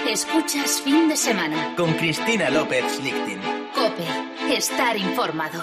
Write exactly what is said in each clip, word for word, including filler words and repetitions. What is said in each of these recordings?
Escuchas Fin de Semana con Cristina López Lichting. COPE. Estar informado.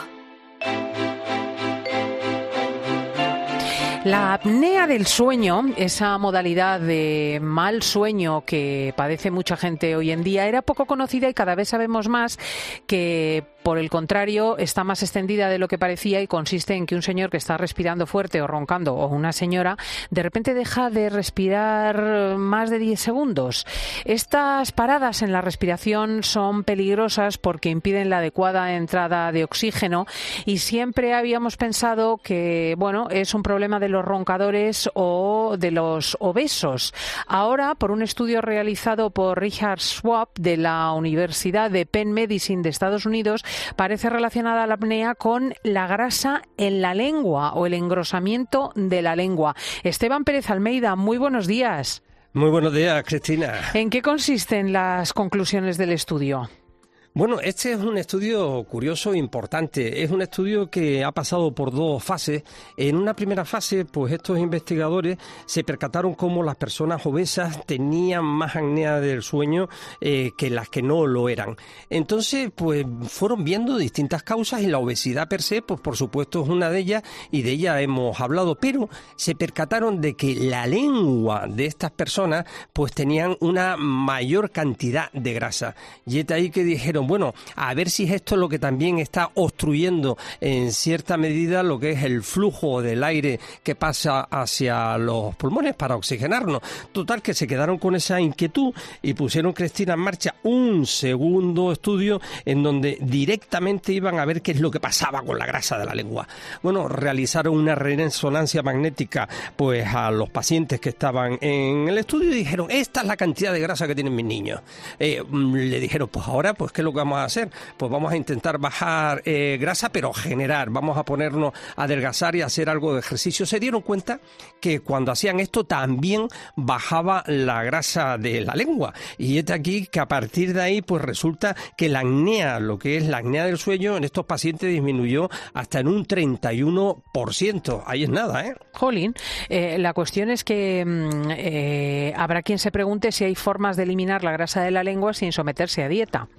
La apnea del sueño, esa modalidad de mal sueño que padece mucha gente hoy en día, era poco conocida y cada vez sabemos más que, por el contrario, está más extendida de lo que parecía y consiste en que un señor que está respirando fuerte o roncando, o una señora, de repente deja de respirar más de diez segundos. Estas paradas en la respiración son peligrosas porque impiden la adecuada entrada de oxígeno y siempre habíamos pensado que, bueno, es un problema de los roncadores o de los obesos. Ahora, por un estudio realizado por Richard Schwab de la Universidad de Penn Medicine de Estados Unidos, parece relacionada la apnea con la grasa en la lengua o el engrosamiento de la lengua. Esteban Pérez Almeida, muy buenos días. Muy buenos días, Cristina. ¿En qué consisten las conclusiones del estudio? Bueno, este es un estudio curioso e importante. Es un estudio que ha pasado por dos fases. En una primera fase, pues estos investigadores se percataron cómo las personas obesas tenían más apnea del sueño eh, que las que no lo eran. Entonces, pues fueron viendo distintas causas y la obesidad per se, pues por supuesto es una de ellas y de ella hemos hablado, pero se percataron de que la lengua de estas personas pues tenían una mayor cantidad de grasa. Y es ahí que dijeron, bueno, a ver si esto es lo que también está obstruyendo en cierta medida lo que es el flujo del aire que pasa hacia los pulmones para oxigenarnos. Total, que se quedaron con esa inquietud y pusieron, Cristina, en marcha un segundo estudio en donde directamente iban a ver qué es lo que pasaba con la grasa de la lengua. Bueno, realizaron una resonancia magnética pues a los pacientes que estaban en el estudio y dijeron, esta es la cantidad de grasa que tienen mis niños. Eh, le dijeron, pues ahora, pues ¿qué es lo que vamos a hacer? Pues vamos a intentar bajar eh, grasa, pero generar, vamos a ponernos a adelgazar y a hacer algo de ejercicio. Se dieron cuenta que cuando hacían esto también bajaba la grasa de la lengua. Y es de aquí que a partir de ahí pues resulta que la apnea, lo que es la apnea del sueño, en estos pacientes disminuyó hasta en un treinta y uno por ciento. Ahí es nada, ¿eh? Jolín, eh, la cuestión es que eh, habrá quien se pregunte si hay formas de eliminar la grasa de la lengua sin someterse a dieta.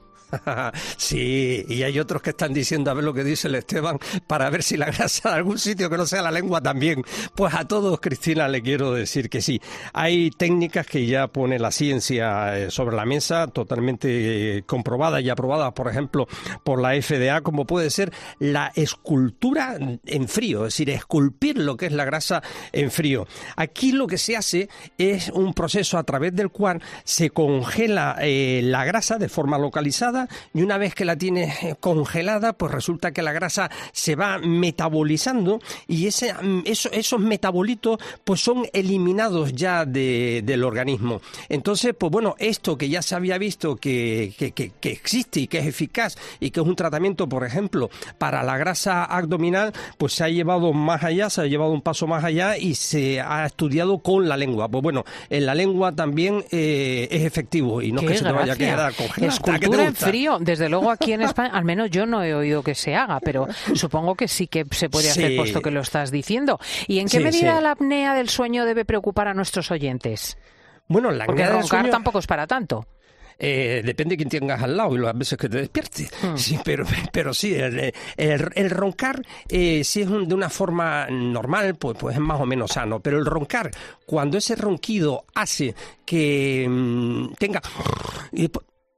Sí, y hay otros que están diciendo a ver lo que dice el Esteban para ver si la grasa de algún sitio que no sea la lengua también. Pues a todos, Cristina, le quiero decir que sí. Hay técnicas que ya pone la ciencia sobre la mesa, totalmente comprobadas y aprobadas, por ejemplo, por la F D A, como puede ser la escultura en frío, es decir, esculpir lo que es la grasa en frío. Aquí lo que se hace es un proceso a través del cual se congela eh, la grasa de forma localizada. Y una vez que la tienes congelada, pues resulta que la grasa se va metabolizando y ese, eso, esos metabolitos pues son eliminados ya de, del organismo. Entonces, pues bueno, esto que ya se había visto que, que, que, que existe y que es eficaz y que es un tratamiento, por ejemplo, para la grasa abdominal, pues se ha llevado más allá, se ha llevado un paso más allá y se ha estudiado con la lengua. Pues bueno, en la lengua también eh, es efectivo y no es que se te vaya a quedar congelada. Escultura en frío, desde luego aquí en España, al menos yo no he oído que se haga, pero supongo que sí que se puede hacer, sí, puesto que lo estás diciendo. ¿Y en qué sí, medida sí. la apnea del sueño debe preocupar a nuestros oyentes? Bueno, la Porque apnea roncar del sueño tampoco es para tanto. Eh, depende de quién tengas al lado y las veces que te despiertes. Hmm. Sí, pero, pero sí, el, el, el roncar, eh, si es un, de una forma normal, pues, pues es más o menos sano. Pero el roncar, cuando ese ronquido hace que mmm, tenga... Y,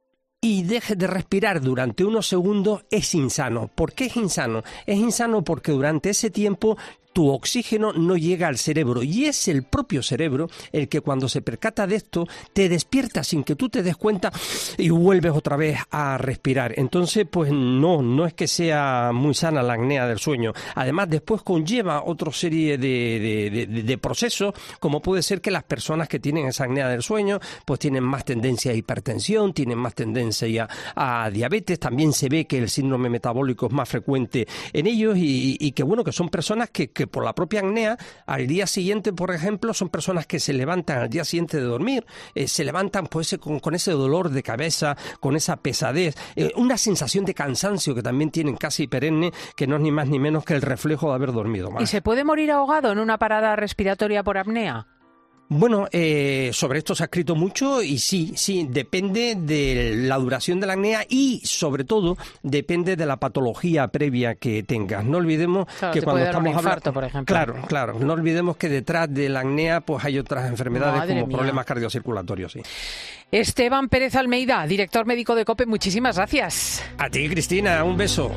y deje de respirar durante unos segundos, es insano. ¿Por qué es insano? Es insano porque durante ese tiempo tu oxígeno no llega al cerebro y es el propio cerebro el que cuando se percata de esto te despierta sin que tú te des cuenta y vuelves otra vez a respirar. Entonces, pues no, no es que sea muy sana la apnea del sueño. Además, después conlleva otra serie de, de, de, de procesos, como puede ser que las personas que tienen esa apnea del sueño pues tienen más tendencia a hipertensión, tienen más tendencia a, a diabetes. También se ve que el síndrome metabólico es más frecuente en ellos y, y que bueno, que son personas que, que que por la propia apnea, al día siguiente, por ejemplo, son personas que se levantan al día siguiente de dormir, eh, se levantan pues, con, con ese dolor de cabeza, con esa pesadez, eh, una sensación de cansancio que también tienen casi perenne, que no es ni más ni menos que el reflejo de haber dormido más. ¿Y se puede morir ahogado en una parada respiratoria por apnea? Bueno, eh, sobre esto se ha escrito mucho y sí, sí, depende de la duración de la acné y, sobre todo, depende de la patología previa que tengas. No olvidemos claro, que te cuando puede dar estamos un infarto, hablando, por ejemplo. Claro, claro. No olvidemos que detrás de la acné pues hay otras enfermedades Madre como mía. problemas cardiocirculatorios. Sí. Esteban Pérez Almeida, director médico de COPE, muchísimas gracias. A ti, Cristina, un beso.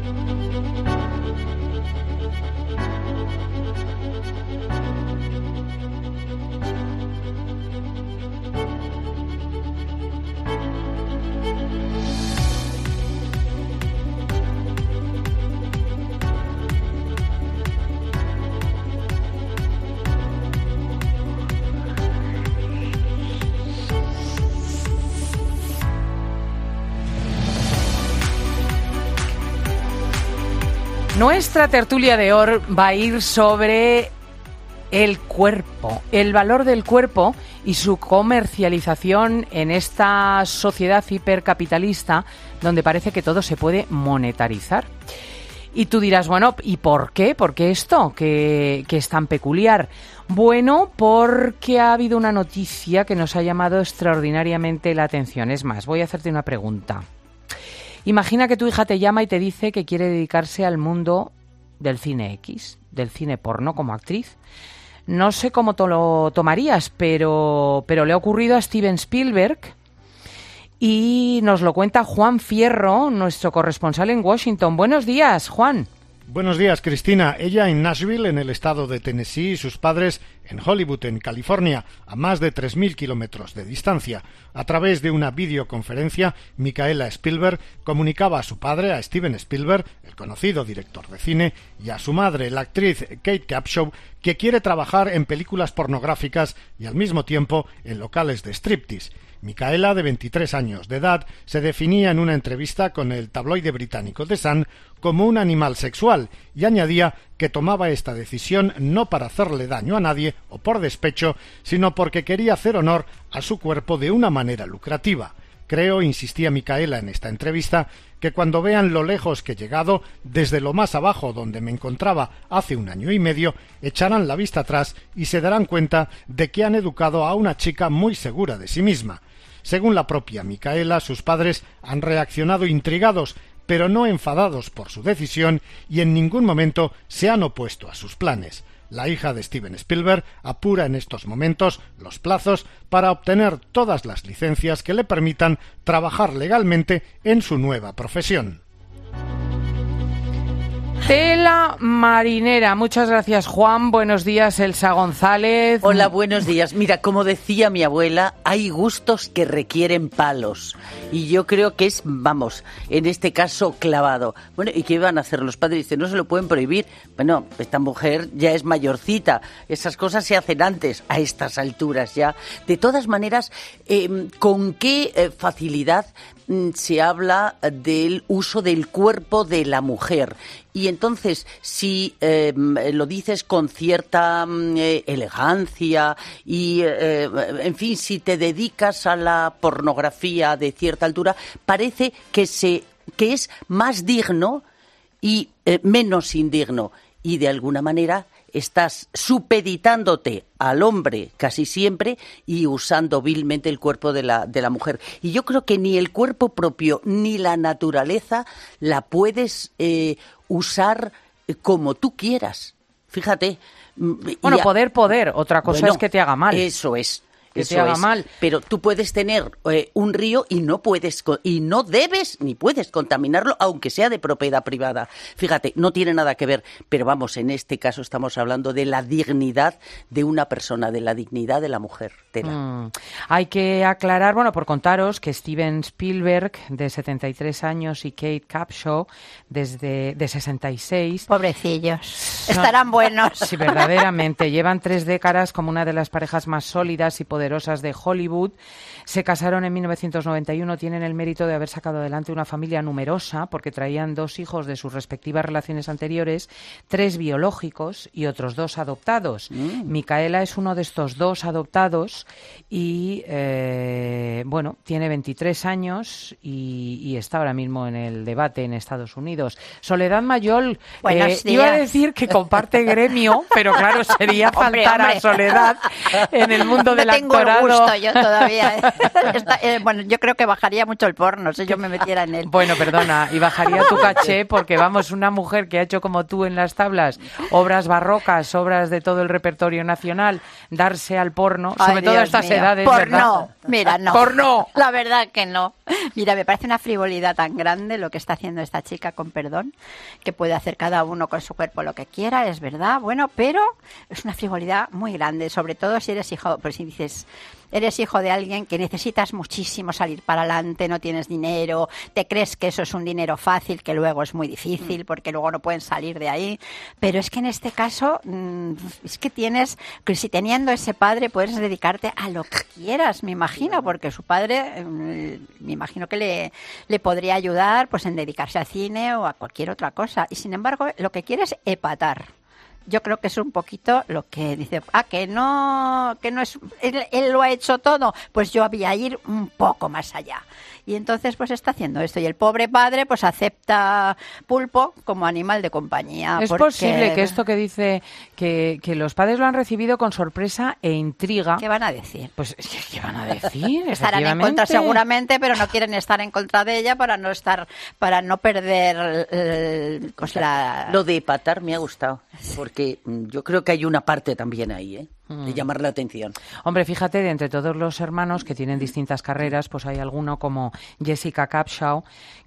Nuestra tertulia de hoy va a ir sobre el cuerpo, el valor del cuerpo y su comercialización en esta sociedad hipercapitalista donde parece que todo se puede monetarizar. Y tú dirás, bueno, ¿y por qué? ¿Por qué esto? ¿Qué, qué es tan peculiar? Bueno, porque ha habido una noticia que nos ha llamado extraordinariamente la atención. Es más, voy a hacerte una pregunta. Imagina que tu hija te llama y te dice que quiere dedicarse al mundo del cine X, del cine porno como actriz. No sé cómo te lo tomarías, pero, pero le ha ocurrido a Steven Spielberg y nos lo cuenta Juan Fierro, nuestro corresponsal en Washington. Buenos días, Juan. Buenos días, Cristina. Ella en Nashville, en el estado de Tennessee, y sus padres en Hollywood, en California, a más de tres mil kilómetros de distancia. A través de una videoconferencia, Micaela Spielberg comunicaba a su padre, a Steven Spielberg, el conocido director de cine, y a su madre, la actriz Kate Capshaw, que quiere trabajar en películas pornográficas y al mismo tiempo en locales de striptease. Micaela, de veintitrés años de edad, se definía en una entrevista con el tabloide británico The Sun como un animal sexual y añadía que tomaba esta decisión no para hacerle daño a nadie o por despecho, sino porque quería hacer honor a su cuerpo de una manera lucrativa. Creo, insistía Micaela en esta entrevista, que cuando vean lo lejos que he llegado, desde lo más abajo donde me encontraba hace un año y medio, echarán la vista atrás y se darán cuenta de que han educado a una chica muy segura de sí misma. Según la propia Micaela, sus padres han reaccionado intrigados, pero no enfadados por su decisión y en ningún momento se han opuesto a sus planes. La hija de Steven Spielberg apura en estos momentos los plazos para obtener todas las licencias que le permitan trabajar legalmente en su nueva profesión. Tela marinera. Muchas gracias, Juan. Buenos días, Elsa González. Hola, buenos días. Mira, como decía mi abuela, hay gustos que requieren palos. Y yo creo que es, vamos, en este caso, clavado. Bueno, ¿y qué van a hacer los padres? Dicen, no se lo pueden prohibir. Bueno, esta mujer ya es mayorcita. Esas cosas se hacen antes, a estas alturas ya. De todas maneras, eh, ¿con qué eh, facilidad se habla del uso del cuerpo de la mujer? Y entonces, si eh, lo dices con cierta eh, elegancia y, eh, en fin, si te dedicas a la pornografía de cierta altura, parece que, se, que es más digno y eh, menos indigno. Y, de alguna manera, estás supeditándote al hombre casi siempre y usando vilmente el cuerpo de la, de la mujer. Y yo creo que ni el cuerpo propio ni la naturaleza la puedes eh, usar como tú quieras. Fíjate. Bueno, a... poder, poder. Otra cosa bueno, es que te haga mal. Eso es. Que Eso te haga es. mal. Pero tú puedes tener eh, un río y no puedes y no debes ni puedes contaminarlo, aunque sea de propiedad privada. Fíjate, no tiene nada que ver, pero vamos, en este caso estamos hablando de la dignidad de una persona, de la dignidad de la mujer. Tela. Mm. Hay que aclarar, bueno, por contaros que Steven Spielberg, de setenta y tres años, y Kate Capshaw, desde de sesenta y seis... Pobrecillos. Son... Estarán buenos. Sí, verdaderamente. Llevan tres décadas como una de las parejas más sólidas y poderosas poderosas de Hollywood. Se casaron en mil novecientos noventa y uno, tienen el mérito de haber sacado adelante una familia numerosa porque traían dos hijos de sus respectivas relaciones anteriores, tres biológicos y otros dos adoptados. Mm. Micaela es uno de estos dos adoptados y, eh, bueno, tiene veintitrés años y, y está ahora mismo en el debate en Estados Unidos. Soledad Mayol, eh, iba a decir que comparte gremio, pero claro, sería hombre, faltar hombre. a Soledad en el mundo no del tengo actorado. El gusto yo todavía. Está, eh, bueno, yo creo que bajaría mucho el porno si yo me metiera en él. Bueno, perdona, y bajaría tu caché porque, vamos, una mujer que ha hecho como tú en las tablas, obras barrocas, obras de todo el repertorio nacional, darse al porno, Ay, sobre todo a Dios estas mío. edades, Porno, ¿verdad? mira, no. Porno. La verdad que no. Mira, me parece una frivolidad tan grande lo que está haciendo esta chica, con perdón, que puede hacer cada uno con su cuerpo lo que quiera, es verdad, bueno, pero es una frivolidad muy grande, sobre todo si eres hijo, pues si dices, eres hijo de alguien que necesitas muchísimo salir para adelante, no tienes dinero, te crees que eso es un dinero fácil, que luego es muy difícil porque luego no pueden salir de ahí, pero es que en este caso es que tienes, que si teniendo ese padre puedes dedicarte a lo que quieras, me imagino, porque su padre me imagino que le, le podría ayudar pues en dedicarse al cine o a cualquier otra cosa, y sin embargo lo que quiere es epatar. Yo creo que es un poquito lo que dice, ah, que no, que no es, él, él lo ha hecho todo, pues yo voy a ir un poco más allá. Y entonces pues está haciendo esto, y el pobre padre pues acepta pulpo como animal de compañía. Es porque... posible que esto que dice que, que los padres lo han recibido con sorpresa e intriga. ¿Qué van a decir? Pues, ¿qué van a decir? Estarán en contra seguramente, pero no quieren estar en contra de ella para no estar, para no perder eh, pues la... Lo de epatar me ha gustado, porque yo creo que hay una parte también ahí, ¿eh? De llamar la atención. Hombre, fíjate, de entre todos los hermanos que tienen distintas carreras, pues hay alguno como Jessica Capshaw,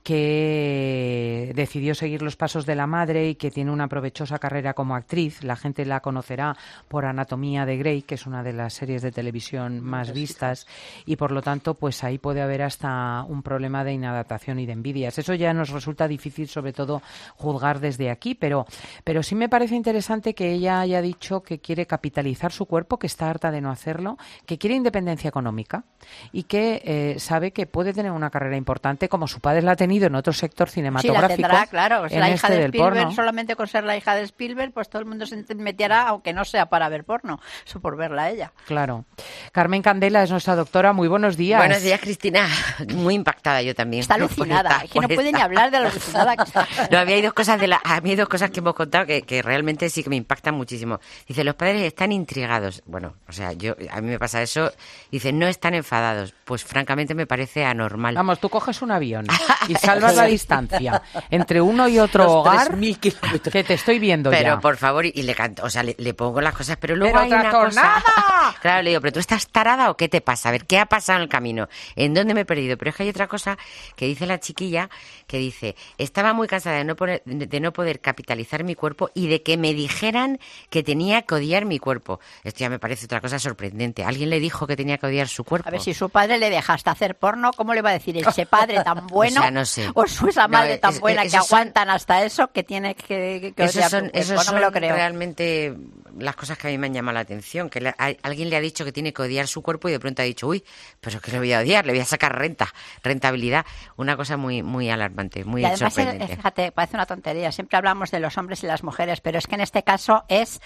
que decidió seguir los pasos de la madre y que tiene una provechosa carrera como actriz. La gente la conocerá por Anatomía de Grey, que es una de las series de televisión más vistas, y por lo tanto, pues ahí puede haber hasta un problema de inadaptación y de envidias. Eso ya nos resulta difícil, sobre todo, juzgar desde aquí, pero, pero sí me parece interesante que ella haya dicho que quiere capitalizar su cuerpo, que está harta de no hacerlo, que quiere independencia económica y que eh, sabe que puede tener una carrera importante como su padre la ha tenido en otro sector cinematográfico. Sí, la tendrá, claro. Es en la hija este de del Spielberg, porno. solamente con ser la hija de Spielberg, pues todo el mundo se meterá, aunque no sea para ver porno, eso por verla a ella. Claro. Carmen Candela es nuestra doctora. Muy buenos días. Buenos días, Cristina. Muy impactada yo también. Está alucinada. Por esta, es que no por puede esta. ni hablar de lo alucinada que está. No, a mí hay dos cosas de la, a mí hay dos cosas que hemos contado que, que realmente sí que me impactan muchísimo. Dice, los padres están intrigados. Bueno, o sea, yo a mí me pasa eso. Dice, no están enfadados. Pues francamente me parece anormal. Vamos, tú coges un avión y salvas la distancia entre uno y otro Los hogar, tres mil kilómetros. que te estoy viendo Pero ya. por favor, y, y le canto, o sea, le, le pongo las cosas, pero luego Pero hay una otra cosa. nada. Claro, le digo, pero tú estás tarada o qué te pasa? A ver, ¿qué ha pasado en el camino? ¿En dónde me he perdido? Pero es que hay otra cosa que dice la chiquilla, que dice, estaba muy cansada de no poner, de no poder capitalizar mi cuerpo y de que me dijeran que tenía que odiar mi cuerpo. Esto ya me parece otra cosa sorprendente. ¿Alguien le dijo que tenía que odiar su cuerpo? A ver, si su padre le deja hasta hacer porno, ¿cómo le va a decir ese padre tan bueno? O sea, no sé. O su esa madre No, tan es- buena esos que son- aguantan hasta eso, que tiene que, que Esos odiar son, su cuerpo. esos No son me lo creo. realmente las cosas que a mí me han llamado la atención, que le- a- alguien le ha dicho que tiene que odiar su cuerpo y de pronto ha dicho, uy, pero que le voy a odiar, le voy a sacar renta, rentabilidad, una cosa muy muy alarmante, muy Y además, sorprendente. eh, fíjate, parece una tontería. Siempre hablamos de los hombres y las mujeres, pero es que en este caso es,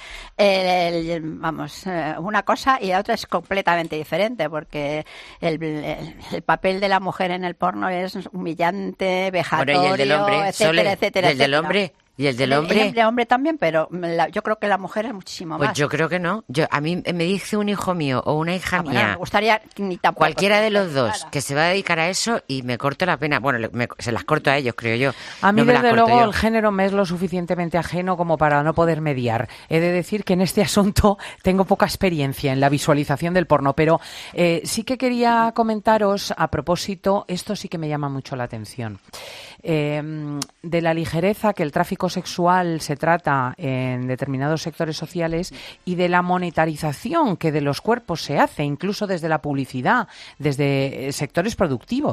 el, el- vamos, eh, una cosa y la otra es completamente diferente, porque el, el- el papel de la mujer en el porno es humillante, vejatorio, Bueno, y el del hombre, etcétera, Sole, etcétera, ¿y el del etcétera. hombre? ¿Y el del El- hombre? El, el hombre también, pero la- yo creo que la mujer es muchísimo Pues más. yo creo que no. Yo a mí me dice un hijo mío o una hija Ah, bueno, mía, me gustaría ni tampoco cualquiera que de me los dos, dedicara. que se va a dedicar a eso y me corto la pena. Bueno, le- me- se las corto a ellos, creo yo. A mí, No me las desde corto luego, yo. el género me es lo suficientemente ajeno como para no poder mediar. He de decir que en este asunto tengo poca experiencia en la visualización del porno, pero eh, sí que quería comentaros a propósito, esto sí que me llama mucho la atención, eh, de la ligereza que el tráfico sexual se trata en determinados sectores sociales y de la monetarización que de los cuerpos se hace, incluso desde la publicidad, desde eh, sectores productivos.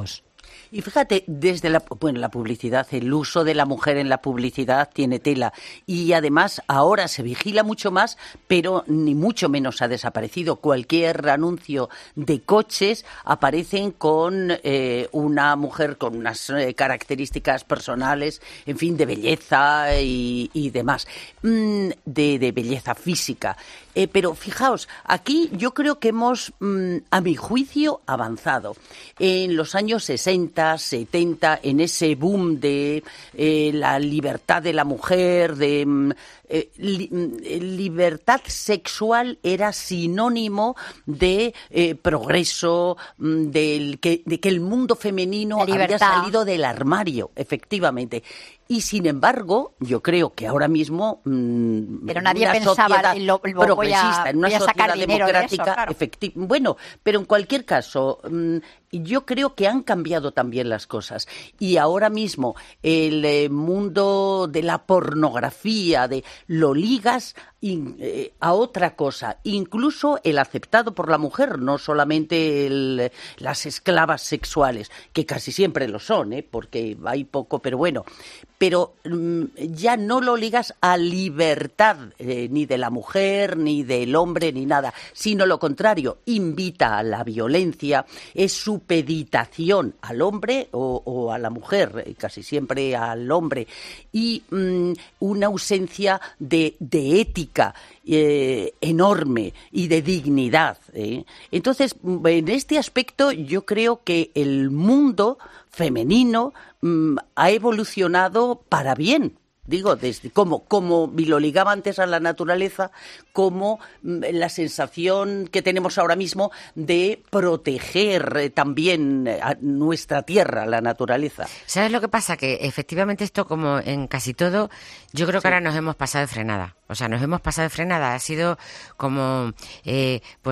Y fíjate, desde la, bueno, la publicidad, el uso de la mujer en la publicidad tiene tela. Y además ahora se vigila mucho más, pero ni mucho menos ha desaparecido. Cualquier anuncio de coches aparecen con eh, una mujer con unas eh, características personales, en fin, de belleza y, y demás, mm, de, de belleza física. Eh, pero fijaos, aquí yo creo que hemos, mmm, a mi juicio, avanzado. En los años sesenta, setenta, en ese boom de eh, la libertad de la mujer, de mm, eh, li, libertad sexual era sinónimo de eh, progreso, mm, del que, de que el mundo femenino había salido del armario, efectivamente. Y sin embargo, yo creo que ahora mismo mmm, pero nadie una pensaba sociedad lo, lo, progresista, a, en una sociedad democrática, de eso, claro. efecti- bueno, pero en cualquier caso, mmm, yo creo que han cambiado también las cosas. Y ahora mismo el eh, mundo de la pornografía, de lo ligas in, eh, a otra cosa, incluso el aceptado por la mujer, no solamente el, las esclavas sexuales, que casi siempre lo son, ¿eh? Porque hay poco, pero bueno. Pero mmm, ya no lo ligas a libertad eh, ni de la mujer, ni del hombre, ni nada, sino lo contrario, invita a la violencia, es supeditación al hombre o, o a la mujer, eh, casi siempre al hombre, y mmm, una ausencia de, de ética eh, enorme y de dignidad. ¿eh? Entonces, en este aspecto yo creo que el mundo femenino mmm, ha evolucionado para bien. Digo, desde como, como lo ligaba antes a la naturaleza, como mmm, la sensación que tenemos ahora mismo de proteger eh, también a nuestra tierra, la naturaleza. ¿Sabes lo que pasa? Que efectivamente esto, como en casi todo, yo creo que sí. Ahora nos hemos pasado de frenada. O sea, nos hemos pasado de frenada. Ha sido como, eh, pues...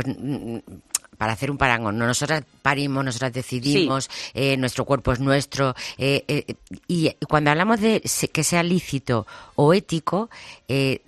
para hacer un parangón, nosotras parimos, nosotras decidimos, sí. eh, nuestro cuerpo es nuestro, eh, eh, y cuando hablamos de que sea lícito o ético, eh,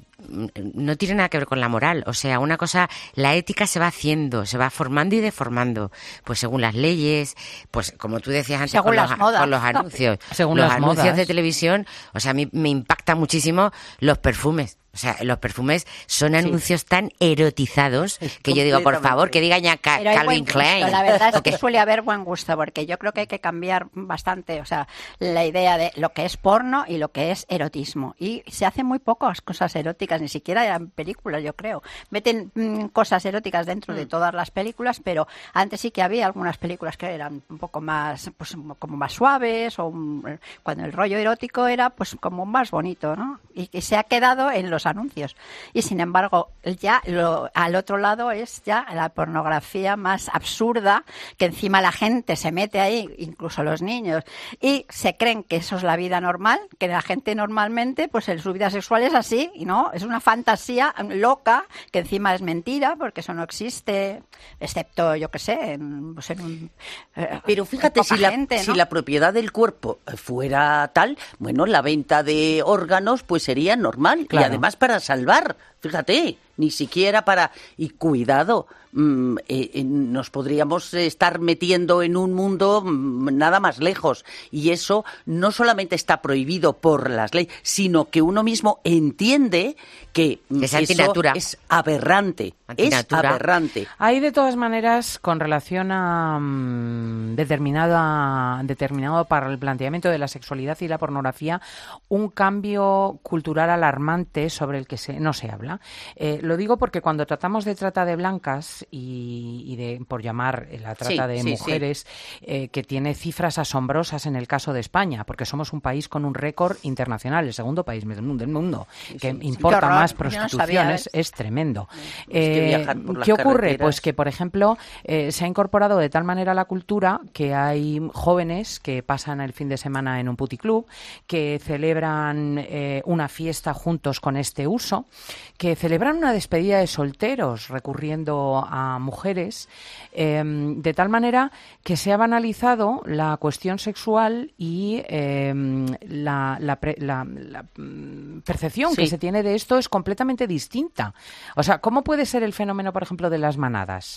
no tiene nada que ver con la moral. O sea, una cosa, la ética se va haciendo, se va formando y deformando, pues según las leyes, pues como tú decías antes, con los, con los anuncios, según los las anuncios modas. de televisión. O sea, a mí me impacta muchísimo los perfumes. O sea, los perfumes son anuncios sí. tan erotizados que yo digo, por favor, que diga ya Ca- Calvin Klein. La verdad es que suele haber buen gusto, porque yo creo que hay que cambiar bastante, o sea, la idea de lo que es porno y lo que es erotismo. Y se hacen muy pocas cosas eróticas, ni siquiera en películas, yo creo. Meten mmm, cosas eróticas dentro mm. de todas las películas, pero antes sí que había algunas películas que eran un poco más, pues como más suaves, o un, cuando el rollo erótico era pues como más bonito, ¿no? Y, y se ha quedado en los anuncios. Y sin embargo, ya lo, al otro lado es ya la pornografía más absurda, que encima la gente se mete ahí, incluso los niños, y se creen que eso es la vida normal, que la gente normalmente, pues en su vida sexual es así, y no, es una fantasía loca, que encima es mentira, porque eso no existe, excepto, yo qué sé, en, pues en un... Eh, Pero fíjate, si la, gente, ¿no? si la propiedad del cuerpo fuera tal, bueno, la venta de órganos pues sería normal, claro. Y además para salvar, fíjate, ni siquiera para... Y cuidado, mmm, eh, eh, nos podríamos estar metiendo en un mundo mmm, nada más lejos. Y eso no solamente está prohibido por las leyes, sino que uno mismo entiende que es eso antinatura. es aberrante. Antinatura. Es aberrante. Hay de todas maneras, con relación a um, determinada, determinado para el planteamiento de la sexualidad y la pornografía, un cambio cultural alarmante sobre el que se, no se habla. Eh, lo digo porque cuando tratamos de trata de blancas y, y de, por llamar la trata sí, de sí, mujeres, sí. Eh, que tiene cifras asombrosas en el caso de España, porque somos un país con un récord internacional, el segundo país del mundo, del mundo que sí, importa sí. más prostitución, no es, es tremendo. Eh, Eh, ¿Qué ocurre? Pues que, por ejemplo, eh, se ha incorporado de tal manera a la cultura que hay jóvenes que pasan el fin de semana en un puticlub, que celebran eh, una fiesta juntos con este uso, que celebran una despedida de solteros recurriendo a mujeres, eh, de tal manera que se ha banalizado la cuestión sexual y eh, la, la, pre, la, la percepción sí. que se tiene de esto es completamente distinta. O sea, ¿cómo puede ser el fenómeno, por ejemplo, de las manadas?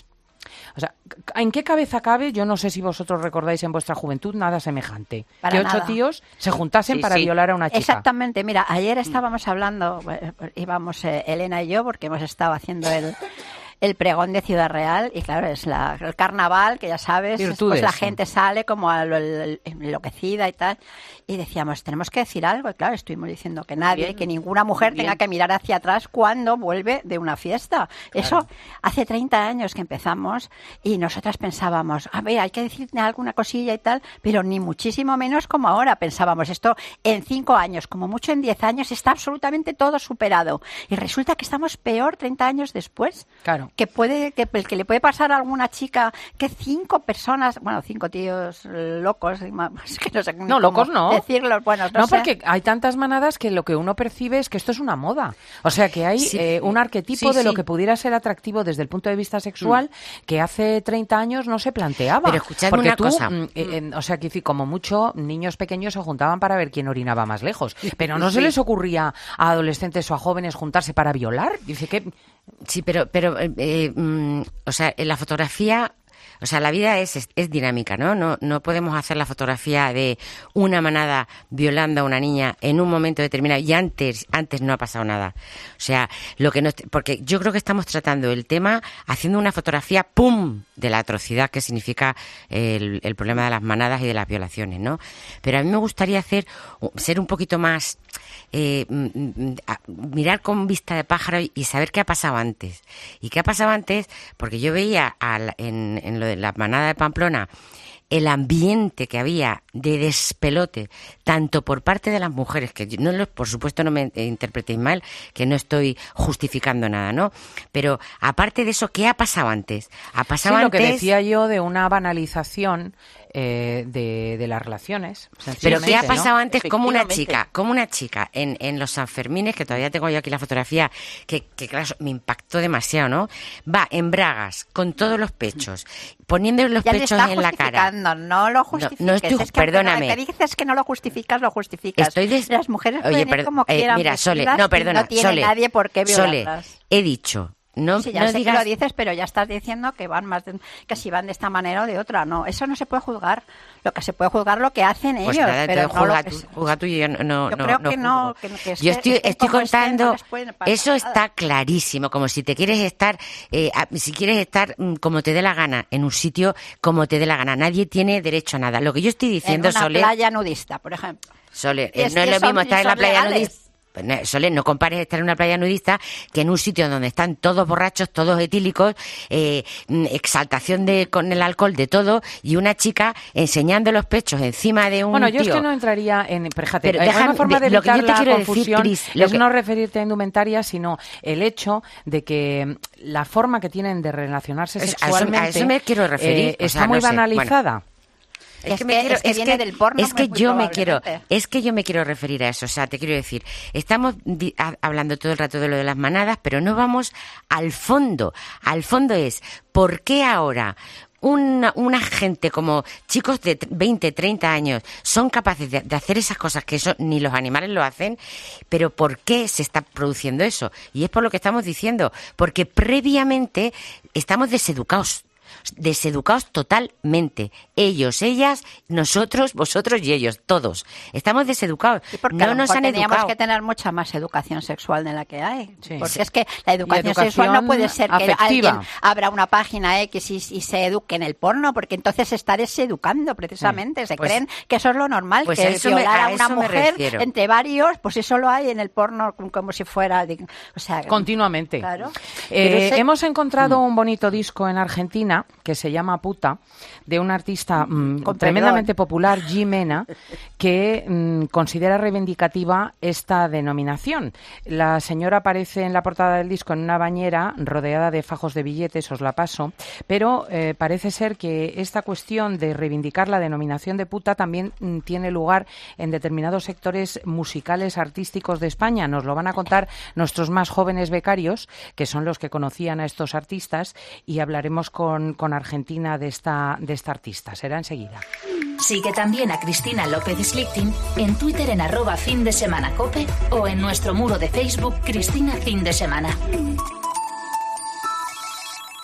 O sea, ¿en qué cabeza cabe? Yo no sé si vosotros recordáis en vuestra juventud nada semejante. Para que ocho nada. tíos se juntasen Sí, para sí. violar a una chica. Exactamente, mira, ayer estábamos hablando, eh, íbamos eh, Elena y yo, porque hemos estado haciendo el, el pregón de Ciudad Real, y claro, es la, el carnaval, que ya sabes, Virtudes. pues la gente sale como a lo- el- enloquecida y tal, y decíamos, tenemos que decir algo, y claro, estuvimos diciendo que nadie, Bien. que ninguna mujer Bien. tenga que mirar hacia atrás cuando vuelve de una fiesta. Eso hace treinta años que empezamos, y nosotras pensábamos, a ver, hay que decir alguna cosilla y tal, pero ni muchísimo menos como ahora. Pensábamos, esto en cinco años, como mucho en diez años, está absolutamente todo superado. Y resulta que estamos peor treinta años después. Claro. Que puede, que, que le puede pasar a alguna chica que cinco personas, bueno, cinco tíos eh, locos, es que no sé No, cómo locos no. decirlo, bueno, no, No, sé. porque hay tantas manadas que lo que uno percibe es que esto es una moda. O sea, que hay Sí. eh, un arquetipo Sí, de lo sí. que pudiera ser atractivo desde el punto de vista sexual que hace treinta años no se planteaba. Pero escuchadme Porque una tú, cosa. mm, eh, eh, o sea, que decir, como mucho, niños pequeños se juntaban para ver quién orinaba más lejos. Pero no se Sí. les ocurría a adolescentes o a jóvenes juntarse para violar. Dice que Sí, pero, pero eh, eh, mm, o sea, en la fotografía, o sea, la vida es, es, es dinámica, ¿no? ¿no? No podemos hacer la fotografía de una manada violando a una niña en un momento determinado y antes, antes no ha pasado nada. O sea, lo que no, porque yo creo que estamos tratando el tema haciendo una fotografía, ¡pum!, de la atrocidad que significa el, el problema de las manadas y de las violaciones, ¿no? Pero a mí me gustaría hacer, ser un poquito más, eh, mm, mm, a- mirar con vista de pájaro y, y saber qué ha pasado antes. ¿Y qué ha pasado antes? Porque yo veía al- en, en lo de la manada de Pamplona el ambiente que había de despelote, tanto por parte de las mujeres, que yo- no lo- por supuesto no me eh, interpretéis mal, que no estoy justificando nada, ¿no? Pero aparte de eso, ¿qué ha pasado antes? Ha sí, pasado lo que antes... decía yo de una banalización eh, de, de las relaciones. Pero sencillamente, ¿qué ha ¿no? pasado antes como una Efectivamente. chica, como una chica en, en los Sanfermines, que todavía tengo yo aquí la fotografía, que, que claro, me impactó demasiado, ¿no? Va en bragas, con todos los pechos, poniendo los Ya le pechos está en la cara. justificando, no lo justifiques. no estoy- es que perdóname. Lo que dices que no lo justificas, lo justificas. Estoy des- Las mujeres Oye, pueden ir perd- como eh, quieran mira, Sole, vestidas no, y perdona, no tiene Sole, nadie por qué Sole, violarlas. he dicho, no, Sí, ya no sé digas... que lo dices, pero ya estás diciendo que van más de, que si van de esta manera o de otra. No, eso no se puede juzgar. Lo que se puede juzgar lo que hacen Pues ellos. nada, pero entonces no lo juzga que tú, se- juzga tú y yo no, no, Yo no- creo no que no, juzgo. que- que es yo que- estoy, es que estoy como estén, no contando, les puede pasar eso nada. está clarísimo, como si te quieres estar, eh, a- si quieres estar mm, como te dé la gana, en un sitio como te dé la gana. Nadie tiene derecho a nada. Lo que yo estoy en diciendo, una Sole, playa nudista, por ejemplo. Sole, Y eh, es no es que lo son- mismo estar en la son playa legales. nudista. Pues no, Sole, no compares estar en una playa nudista que en un sitio donde están todos borrachos, todos etílicos, eh, mm, exaltación de con el alcohol de todo, y una chica enseñando los pechos encima de un Bueno, yo es tío. que no entraría en... Pero, fíjate, Pero hay déjame- una forma de lo que evitar yo te la quiero decir, confusión Cris, lo es que- no referirte a indumentaria, sino el hecho de que la forma que tienen de relacionarse Es- a eso- sexualmente a eso me quiero referir, eh, o está sea, muy no sé, bueno. banalizada. Es que- es que viene del porno, es que muy yo me quiero, probablemente. es que yo me quiero referir a eso. O sea, te quiero decir, estamos di- a- hablando todo el rato de lo de las manadas, pero no vamos al fondo. Al fondo es, ¿por qué ahora una, una gente como chicos de veinte, treinta años son capaces de, de hacer esas cosas que eso ni los animales lo hacen? Pero ¿por qué se está produciendo eso? Y es por lo que estamos diciendo, porque previamente estamos deseducados. Deseducados totalmente. Ellos, ellas, nosotros, vosotros y ellos, todos. Estamos deseducados. Y porque a No lo nos mejor han teníamos educado. que tener mucha más educación sexual de la que hay. Sí. Porque Sí. es que la educación, educación sexual no puede ser que afectiva. alguien abra una página X y, y se eduque en el porno, porque entonces se está deseducando precisamente. Se Pues- creen que eso es lo normal, pues que a eso me- violar a a una eso me mujer refiero. entre varios, pues eso lo hay en el porno como, como si fuera... de- O sea, Continuamente. Claro. Eh, Pero ese- Hemos encontrado un bonito disco en Argentina que se llama Puta, de un artista mm, Con tremendamente popular, Jimena, que mm, considera reivindicativa esta denominación. La señora aparece en la portada del disco en una bañera rodeada de fajos de billetes, os la paso, pero eh, parece ser que esta cuestión de reivindicar la denominación de puta también mm, tiene lugar en determinados sectores musicales, artísticos de España. Nos lo van a contar nuestros más jóvenes becarios, que son los que conocían a estos artistas, y hablaremos con, con Argentina de esta, de esta artista. Será enseguida. Sigue también a Cristina López Slichting en Twitter en arroba fin de semana cope o en nuestro muro de Facebook Cristina Fin de Semana.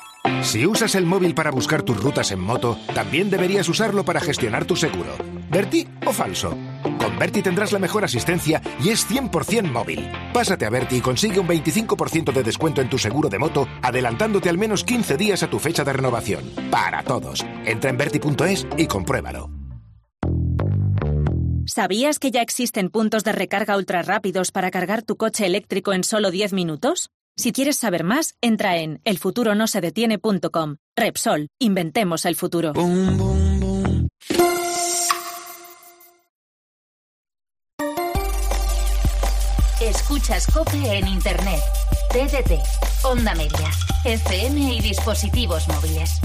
Si usas el móvil para buscar tus rutas en moto, también deberías usarlo para gestionar tu seguro. ¿Berti o falso? Con Berti tendrás la mejor asistencia y es cien por ciento móvil. Pásate a Berti y consigue un veinticinco por ciento de descuento en tu seguro de moto, adelantándote al menos quince días a tu fecha de renovación. Para todos. Entra en berti punto es y compruébalo. ¿Sabías que ya existen puntos de recarga ultra rápidos para cargar tu coche eléctrico en solo diez minutos? Si quieres saber más, entra en el futuro no se detiene punto com. Repsol, inventemos el futuro. Boom, boom, boom. Escuchas COPE en Internet, T D T, Onda Media, F M y dispositivos móviles.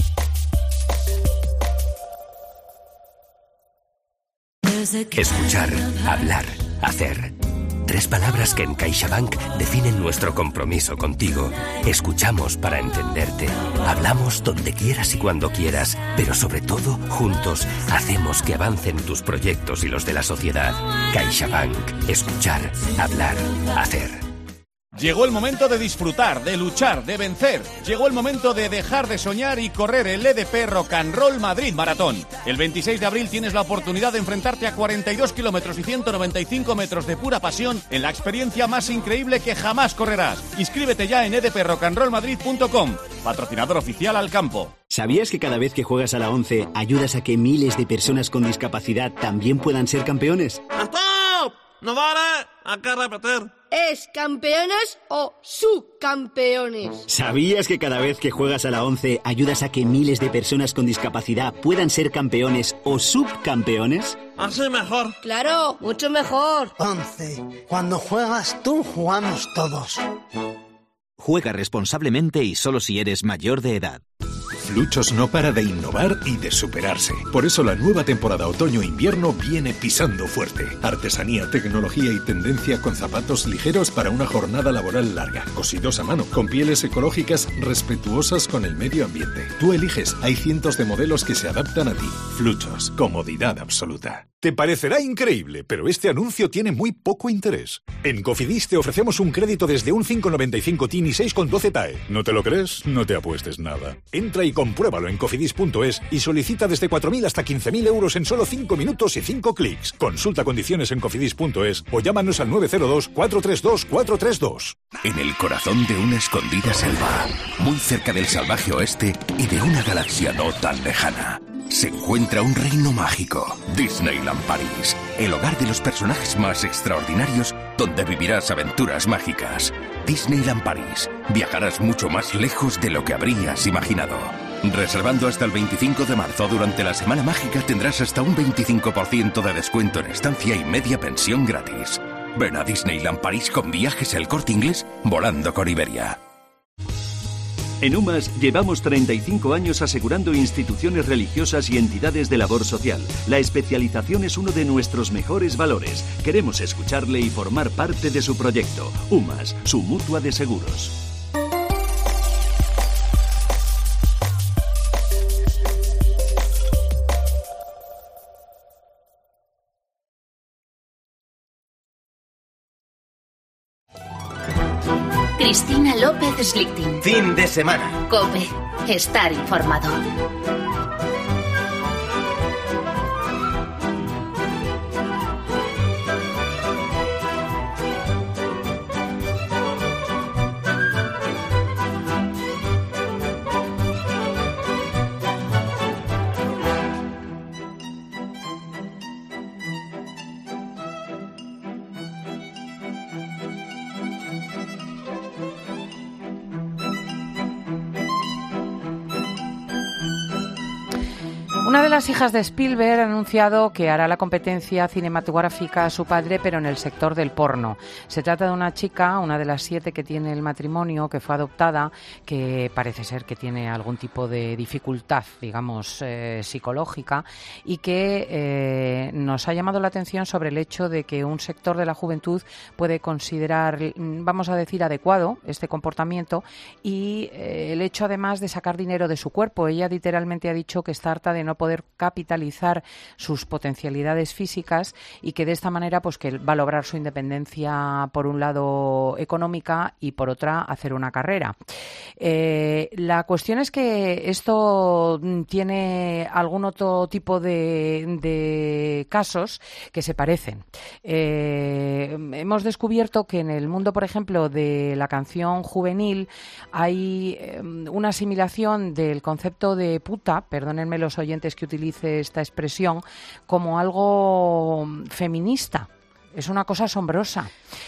Escuchar, hablar, hacer. Tres palabras que en CaixaBank definen nuestro compromiso contigo. Escuchamos para entenderte. Hablamos donde quieras y cuando quieras, pero sobre todo, juntos, hacemos que avancen tus proyectos y los de la sociedad. CaixaBank. Escuchar, hablar, hacer. Llegó el momento de disfrutar, de luchar, de vencer. Llegó el momento de dejar de soñar y correr el E D P Rock and Roll Madrid Maratón. El veintiséis de abril tienes la oportunidad de enfrentarte a cuarenta y dos kilómetros y ciento noventa y cinco metros de pura pasión en la experiencia más increíble que jamás correrás. Inscríbete ya en e d p rock and roll madrid punto com, patrocinador oficial al campo. ¿Sabías que cada vez que juegas a la once ayudas a que miles de personas con discapacidad también puedan ser campeones? ¡Stop! ¡No vale! ¡Hay que repetir! ¿Es campeones o subcampeones? ¿Sabías que cada vez que juegas a la once ayudas a que miles de personas con discapacidad puedan ser campeones o subcampeones? Así mejor. Claro, mucho mejor. once. Cuando juegas tú, jugamos todos. Juega responsablemente y solo si eres mayor de edad. Fluchos no para de innovar y de superarse. Por eso la nueva temporada otoño-invierno viene pisando fuerte. Artesanía, tecnología y tendencia con zapatos ligeros para una jornada laboral larga. Cosidos a mano, con pieles ecológicas respetuosas con el medio ambiente. Tú eliges, hay cientos de modelos que se adaptan a ti. Fluchos, comodidad absoluta. Te parecerá increíble, pero este anuncio tiene muy poco interés. En Cofidis te ofrecemos un crédito desde un cinco coma noventa y cinco T I N y seis coma doce T A E. ¿No te lo crees? No te apuestes nada. Entra y compruébalo en cofidis punto es y solicita desde cuatro mil hasta quince mil euros en solo cinco minutos y cinco clics. Consulta condiciones en cofidis punto es o llámanos al nueve cero dos, cuatro tres dos, cuatro tres dos. En el corazón de una escondida selva, muy cerca del salvaje oeste y de una galaxia no tan lejana, se encuentra un reino mágico, Disneyland París, el hogar de los personajes más extraordinarios donde vivirás aventuras mágicas. Disneyland París, viajarás mucho más lejos de lo que habrías imaginado. Reservando hasta el veinticinco de marzo durante la Semana Mágica tendrás hasta un veinticinco por ciento de descuento en estancia y media pensión gratis. Ven a Disneyland París con Viajes El Corte Inglés, volando con Iberia. En UMAS llevamos treinta y cinco años asegurando instituciones religiosas y entidades de labor social. La especialización es uno de nuestros mejores valores. Queremos escucharle y formar parte de su proyecto. UMAS, su mutua de seguros. Cristina López Slichting. Fin de semana. COPE. Estar informado. Una de las hijas de Spielberg ha anunciado que hará la competencia cinematográfica a su padre, pero en el sector del porno. Se trata de una chica, una de las siete que tiene el matrimonio, que fue adoptada, que parece ser que tiene algún tipo de dificultad, digamos, eh, psicológica, y que eh, nos ha llamado la atención sobre el hecho de que un sector de la juventud puede considerar, vamos a decir, adecuado este comportamiento y eh, el hecho además de sacar dinero de su cuerpo. Ella literalmente ha dicho que está harta de no poder poder capitalizar sus potencialidades físicas y que de esta manera pues que va a lograr su independencia por un lado económica y por otra hacer una carrera. Eh, la cuestión es que esto tiene algún otro tipo de, de casos que se parecen. Eh, hemos descubierto que en el mundo, por ejemplo, de la canción juvenil hay eh, una asimilación del concepto de puta, perdónenme los oyentes que utilice esta expresión, como algo feminista. Es una cosa asombrosa.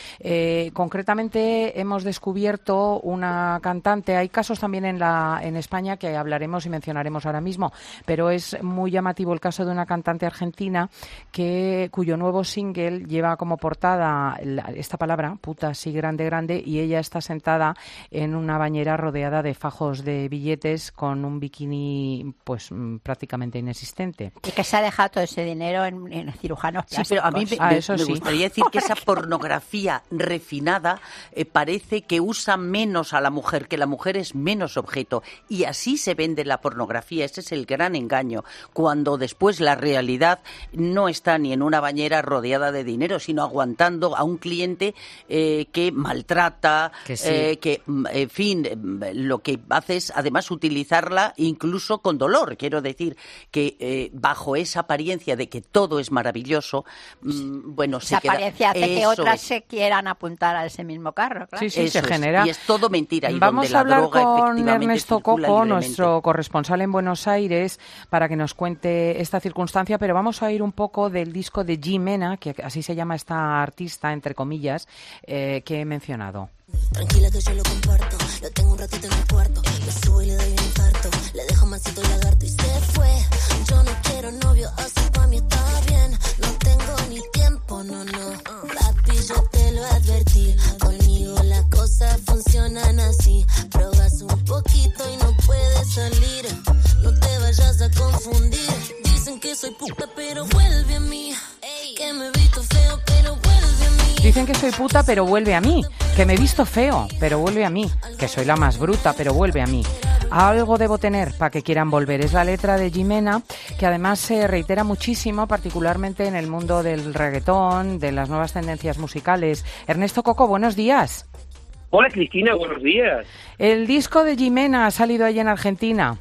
Eh, concretamente hemos descubierto una cantante, hay casos también en la en España que hablaremos y mencionaremos ahora mismo, pero es muy llamativo el caso de una cantante argentina que cuyo nuevo single lleva como portada la, esta palabra, puta, sí, grande, grande, y ella está sentada en una bañera rodeada de fajos de billetes con un bikini pues prácticamente inexistente. Y que se ha dejado todo ese dinero en, en cirujanos plásticos. Sí, pero a mí me, ah, me, eso me sí. gustaría decir que esa pornografía refinada eh, parece que usa menos a la mujer, que la mujer es menos objeto, y así se vende la pornografía. Ese es el gran engaño, cuando después la realidad no está ni en una bañera rodeada de dinero, sino aguantando a un cliente eh, que maltrata, que, sí. eh, que en fin, lo que hace es además utilizarla incluso con dolor. Quiero decir que eh, bajo esa apariencia de que todo es maravilloso, mmm, bueno, esa se queda, apariencia hace que otras es. se quieran apuntar a ese mismo carro, claro. Sí, sí, Eso se genera. Es. Y es todo mentira. Y Vamos donde a hablar la droga con Ernesto Coco, libremente. nuestro corresponsal en Buenos Aires, para que nos cuente esta circunstancia, pero vamos a oír un poco del disco de Jimena, que así se llama esta artista, entre comillas, eh, que he mencionado. Tranquila que yo lo comparto, lo tengo un ratito en el cuarto, lo subo y le doy un infarto, le dejo mansito el lagarto y se fue. Yo no quiero novio, así pa' mí está bien, no tengo ni tiempo, no, no. Papi, yo te lo advertí, conmigo las cosas funcionan así, probas un poquito y no puedes salir, no te vayas a confundir. Dicen que soy puta pero vuelve a mí, que me he visto feo pero vuelve a mí. Dicen que soy puta pero vuelve a mí, que me he visto feo pero vuelve a mí, que soy la más bruta pero vuelve a mí. Algo debo tener para que quieran volver. Es la letra de Jimena, que además se reitera muchísimo, particularmente en el mundo del reggaetón, de las nuevas tendencias musicales. Ernesto Coco, buenos días. Hola Cristina, buenos días. El disco de Jimena ha salido ahí en Argentina.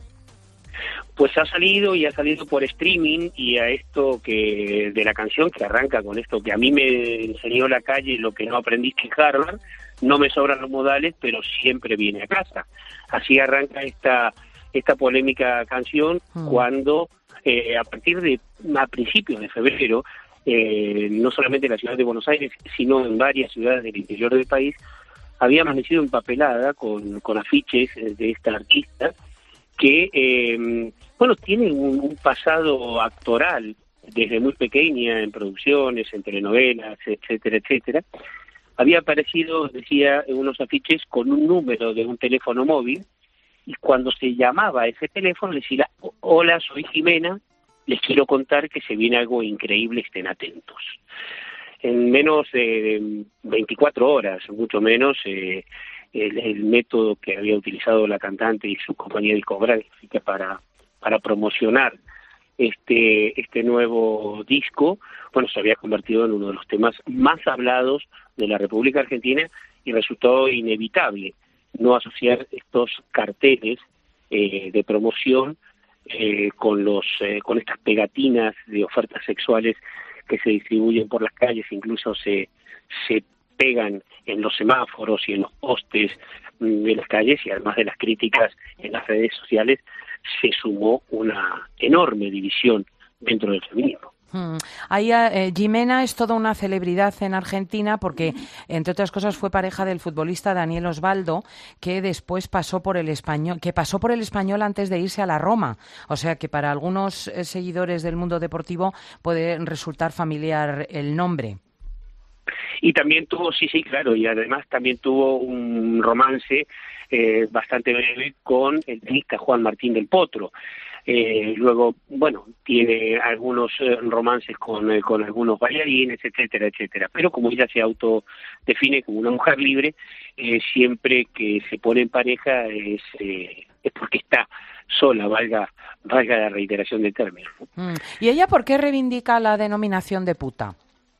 Pues ha salido y ha salido por streaming, y a esto que de la canción que arranca con esto que a mí me enseñó la calle, lo que no aprendiste en Harvard, no me sobran los modales, pero siempre viene a casa. Así arranca esta esta polémica canción mm. cuando eh, a partir de a principios de febrero, eh, no solamente en la ciudad de Buenos Aires, sino en varias ciudades del interior del país, había amanecido empapelada con, con afiches de esta artista que, eh, bueno, tiene un, un pasado actoral desde muy pequeña en producciones, en telenovelas, etcétera, etcétera. Había aparecido, decía, en unos afiches con un número de un teléfono móvil, y cuando se llamaba a ese teléfono decía: hola, soy Jimena, les quiero contar que se viene algo increíble, estén atentos. En menos de veinticuatro horas, mucho menos, eh, el, el método que había utilizado la cantante y su compañía discográfica para, para promocionar este este nuevo disco, bueno, se había convertido en uno de los temas más hablados de la República Argentina, y resultó inevitable no asociar estos carteles eh, de promoción eh, con los eh, con estas pegatinas de ofertas sexuales que se distribuyen por las calles, incluso se se pegan en los semáforos y en los postes de las calles, y además de las críticas en las redes sociales, se sumó una enorme división dentro del feminismo. Hmm. Ahí, eh, Jimena es toda una celebridad en Argentina porque, entre otras cosas, fue pareja del futbolista Daniel Osvaldo, que después pasó por el Español, que pasó por el Español antes de irse a la Roma. O sea que para algunos eh, seguidores del mundo deportivo puede resultar familiar el nombre. Y también tuvo, sí, sí, claro, y además también tuvo un romance eh, bastante breve con el tenista Juan Martín del Potro. Eh, luego, bueno, tiene algunos eh, romances con, eh, con algunos bailarines, etcétera, etcétera. Pero como ella se autodefine como una mujer libre, eh, siempre que se pone en pareja es, eh, es porque está sola, valga, valga la reiteración del término. Mm. ¿Y ella por qué reivindica la denominación de puta?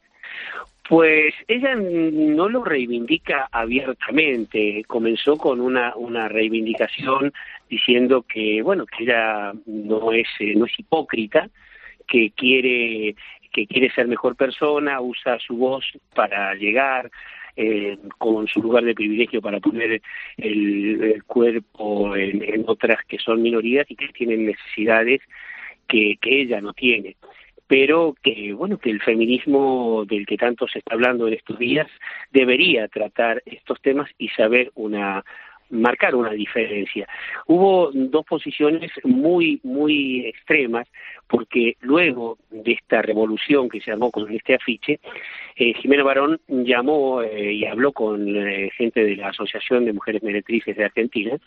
Pues ella no lo reivindica abiertamente, comenzó con una, una reivindicación diciendo que, bueno, que ella no es, eh, no es hipócrita, que quiere, que quiere ser mejor persona, usa su voz para llegar, eh, con su lugar de privilegio para poner el, el cuerpo en, en otras que son minorías y que tienen necesidades que, que ella no tiene. Pero que, bueno, que el feminismo del que tanto se está hablando en estos días debería tratar estos temas y saber una marcar una diferencia. Hubo dos posiciones muy, muy extremas, porque luego de esta revolución que se llamó con este afiche, eh, Jimena Barón llamó eh, y habló con eh, gente de la Asociación de Mujeres Meretrices de Argentina,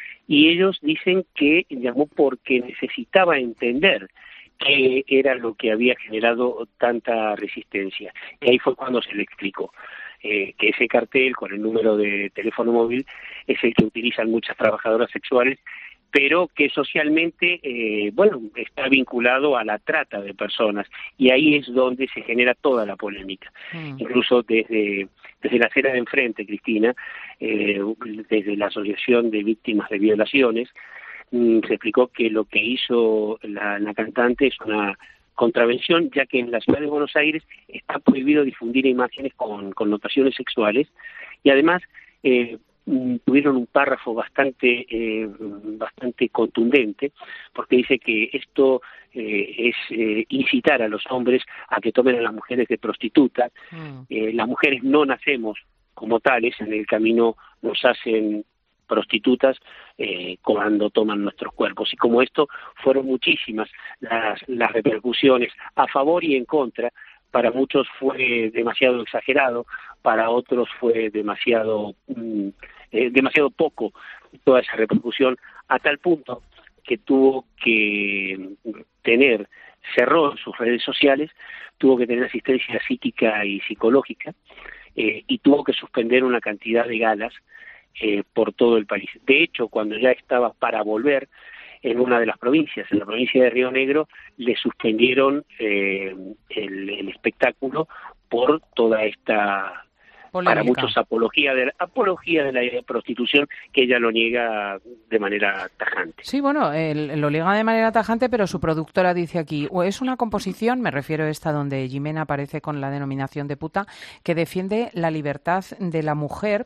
y ellos dicen que llamó porque necesitaba entender qué era lo que había generado tanta resistencia. Y ahí fue cuando se le explicó eh, que ese cartel con el número de teléfono móvil es el que utilizan muchas trabajadoras sexuales, pero que socialmente, eh, bueno, está vinculado a la trata de personas, y ahí es donde se genera toda la polémica. Mm. Incluso desde, desde la acera de enfrente, Cristina, eh, desde la Asociación de Víctimas de Violaciones, se explicó que lo que hizo la, la cantante es una contravención, ya que en la ciudad de Buenos Aires está prohibido difundir imágenes con connotaciones sexuales, y además eh, tuvieron un párrafo bastante eh, bastante contundente, porque dice que esto eh, es eh, incitar a los hombres a que tomen a las mujeres de prostitutas. Mm. Eh, las mujeres no nacemos como tales, en el camino nos hacen prostitutas eh, cuando toman nuestros cuerpos, y como esto fueron muchísimas las, las repercusiones a favor y en contra. Para muchos fue demasiado exagerado, para otros fue demasiado mm, eh, demasiado poco toda esa repercusión, a tal punto que tuvo que tener, cerró sus redes sociales, tuvo que tener asistencia psíquica y psicológica, eh, y tuvo que suspender una cantidad de galas Eh, por todo el país. De hecho, cuando ya estaba para volver en una de las provincias, en la provincia de Río Negro, le suspendieron eh, el, el espectáculo por toda esta, polémica. Para muchos, apología de la, apología de la prostitución, que ella lo niega de manera tajante. Sí, bueno, él, lo niega de manera tajante, pero su productora dice aquí, o es una composición, me refiero a esta donde Jimena aparece con la denominación de puta, que defiende la libertad de la mujer,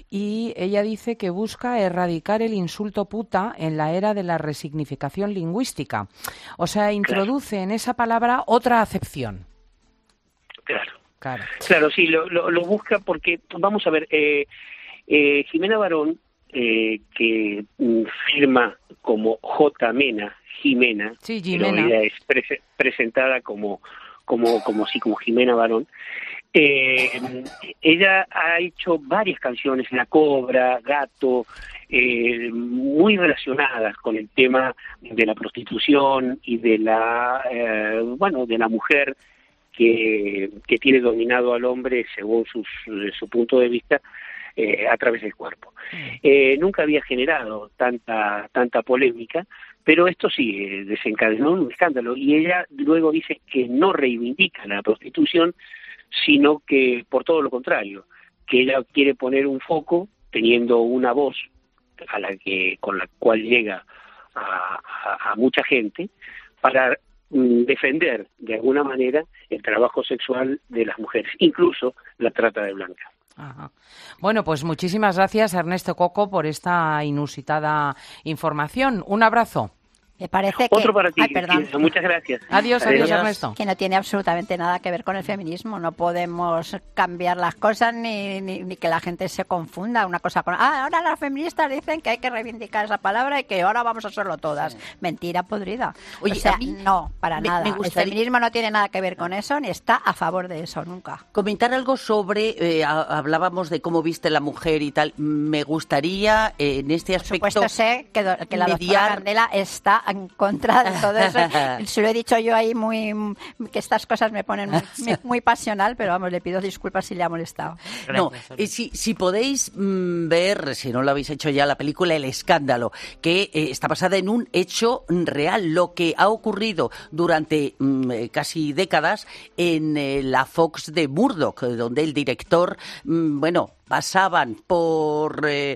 y ella dice que busca erradicar el insulto puta en la era de la resignificación lingüística. O sea, introduce claro. en esa palabra otra acepción. Claro. Claro, claro sí, lo, lo, lo busca porque, vamos a ver, eh, eh, Jimena Barón, eh, que mm, firma como J. Mena, Jimena, sí, Jimena. pero ella es pre- presentada como, como, como, sí, como Jimena Barón, eh, ella ha hecho varias canciones, La Cobra, Gato, eh, muy relacionadas con el tema de la prostitución y de la, eh, bueno, de la mujer, Que, que tiene dominado al hombre según sus, su punto de vista eh, a través del cuerpo. Eh, nunca había generado tanta tanta polémica, pero esto sí eh, desencadenó un escándalo, y ella luego dice que no reivindica la prostitución, sino que por todo lo contrario, que ella quiere poner un foco teniendo una voz a la que con la cual llega a, a, a mucha gente para defender de alguna manera el trabajo sexual de las mujeres, incluso la trata de blancas. Ajá. Bueno, pues muchísimas gracias, Ernesto Coco, por esta inusitada información. Un abrazo. Me parece que... Otro para ti, Ay, perdón. Muchas gracias. Adiós, adiós, Ernesto. Que no tiene absolutamente nada que ver con el feminismo. No podemos cambiar las cosas ni, ni, ni que la gente se confunda una cosa con... Ah, ahora las feministas dicen que hay que reivindicar esa palabra y que ahora vamos a hacerlo todas. Sí. Mentira podrida. Oye, o sea, a mí no, para me, nada. Me gustaría... El feminismo no tiene nada que ver con eso, ni está a favor de eso, nunca. Comentar algo sobre... Eh, hablábamos de cómo viste la mujer y tal. Me gustaría, eh, en este aspecto... Por supuesto sé que, do, que la mediar... doctora Candela está en contra de todo eso. Se lo he dicho yo ahí muy, que estas cosas me ponen muy, muy pasional, pero vamos, le pido disculpas si le ha molestado. No, eh, si, si podéis mm, ver, si no lo habéis hecho ya, la película El Escándalo, que eh, está basada en un hecho real, lo que ha ocurrido durante mm, casi décadas en eh, la Fox de Murdoch, donde el director, mm, bueno, pasaban por eh,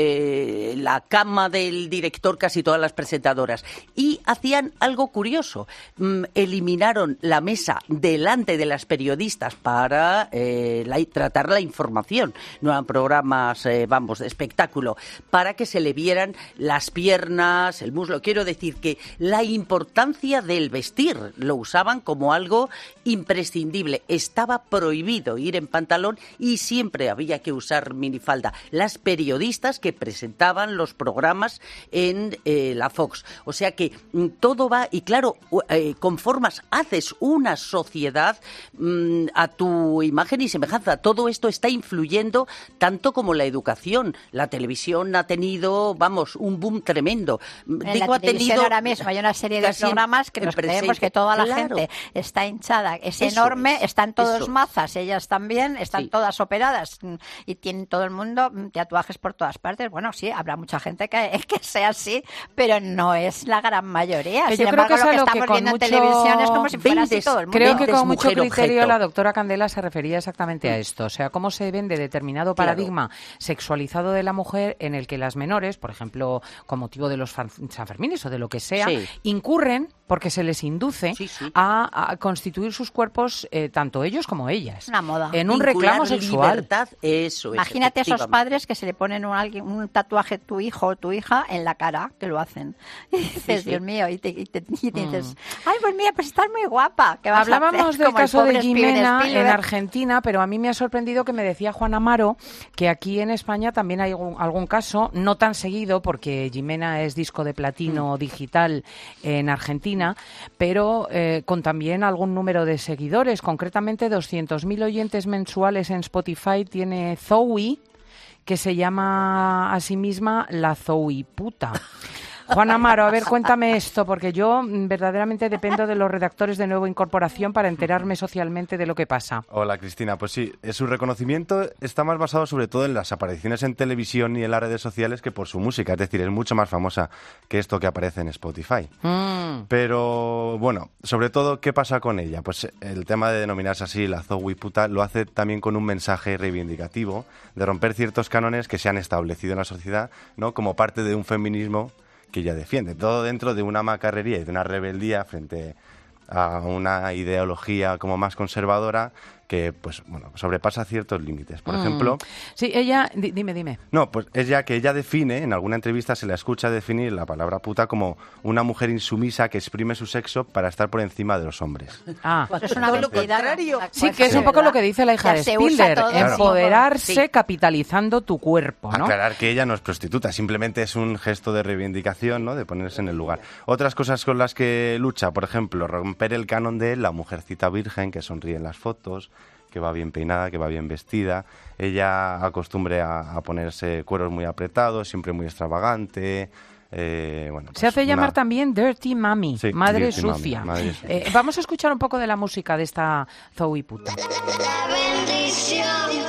eh, la cama del director casi todas las presentadoras y hacían algo curioso. Mm, eliminaron la mesa delante de las periodistas para eh, la, tratar la información. No eran programas, eh, vamos, de espectáculo, para que se le vieran las piernas, el muslo. Quiero decir que la importancia del vestir lo usaban como algo imprescindible. Estaba prohibido ir en pantalón y siempre había que usar usar minifalda, las periodistas que presentaban los programas en eh, la Fox. O sea que mm, todo va, y claro, eh, conformas, haces una sociedad mm, a tu imagen y semejanza. Todo esto está influyendo tanto como la educación. La televisión ha tenido, vamos, un boom tremendo. En Digo, la ha televisión tenido ahora mismo hay una serie de programas que nos creemos que toda la claro. gente está hinchada, es Eso enorme, es, están todos eso mazas, ellas también, están Sí. todas operadas y tienen todo el mundo tatuajes por todas partes. Bueno, sí, habrá mucha gente que, que sea así, pero no es la gran mayoría. Que Sin yo creo embargo, que es lo a que lo que estamos con viendo mucho... en televisión es como si fuera así todo el mundo. Creo que con mucho criterio objeto. la doctora Candela se refería exactamente a esto. O sea, cómo se vende determinado paradigma Claro. sexualizado de la mujer en el que las menores, por ejemplo, con motivo de los fan- Sanfermines o de lo que sea, Sí. incurren porque se les induce Sí, sí. A, a constituir sus cuerpos, eh, tanto ellos como ellas. Una moda. En un Vincular reclamo sexual. libertad, eso es, Imagínate esos efectivamente. padres que se le ponen un, alguien- un tatuaje tu hijo o tu hija en la cara, que lo hacen. Y dices, sí. Dios mío, y te, y te- y te dices, ay, pues mira, pues estás muy guapa. ¿Qué vas a Hablábamos hacer? del Como el caso de pobre Steven Jimena en Spielberg. Argentina, pero a mí me ha sorprendido que me decía Juan Amaro que aquí en España también hay algún, algún caso, no tan seguido, porque Jimena es disco de platino digital en Argentina, pero eh, con también algún número de seguidores, concretamente doscientos mil oyentes mensuales en Spotify tiene Zoe, que se llama a sí misma la Zoe puta. Juan Amaro, a ver, cuéntame esto, porque yo mm, verdaderamente dependo de los redactores de Nueva Incorporación para enterarme socialmente de lo que pasa. Hola, Cristina. Pues sí, eh, su reconocimiento está más basado sobre todo en las apariciones en televisión y en las redes sociales que por su música. Es decir, es mucho más famosa que esto que aparece en Spotify. Mm. Pero, bueno, sobre todo, ¿qué pasa con ella? Pues el tema de denominarse así, la Zoe puta, lo hace también con un mensaje reivindicativo de romper ciertos cánones que se han establecido en la sociedad, ¿no? Como parte de un feminismo que ella defiende. Todo dentro de una macarrería y de una rebeldía frente a una ideología como más conservadora que, pues, bueno, sobrepasa ciertos límites. Por Mm. ejemplo... Sí, ella... di- dime, dime. No, pues es ya que ella define, en alguna entrevista se la escucha definir la palabra puta como una mujer insumisa que exprime su sexo para estar por encima de los hombres. Ah. Eso es una Todo lo mentira. contrario. Sí, que es un poco lo que dice la hija Ya de se usa Spielberg, todo Claro. empoderarse Sí. capitalizando tu cuerpo, ¿no? Aclarar que ella no es prostituta, simplemente es un gesto de reivindicación, ¿no? De ponerse en el lugar. Otras cosas con las que lucha, por ejemplo, romper el canon de la mujercita virgen que sonríe en las fotos, que va bien peinada, que va bien vestida. Ella acostumbre a, a ponerse cueros muy apretados, siempre muy extravagante. Eh, bueno, Se pues hace llamar una- también Dirty Mami, Sí, madre Dirty Mami, sucia. madre sucia. Eh, vamos a escuchar un poco de la música de esta Zoe puta. La bendición,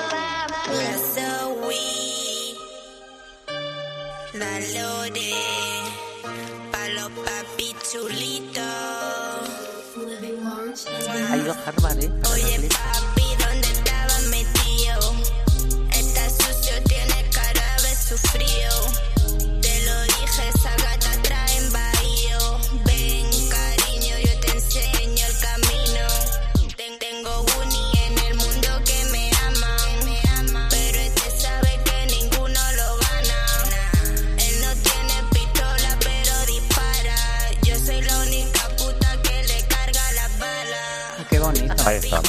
la Zoe, la Lore, pa' los papi chulitos. Ha ido a Harvard, ¿eh? Oye, papi, ¿dónde estaba metido? Está sucio, tiene cara de sufrido. Te lo dije, esa gata trae en bahío. Ven, cariño, yo te enseño el camino. Ten- tengo Uni en el mundo que me ama, me ama. Pero este sabe que ninguno lo gana. Él no tiene pistola, pero dispara. Yo soy la única puta que le carga las balas. Qué bonito. Ahí está. Una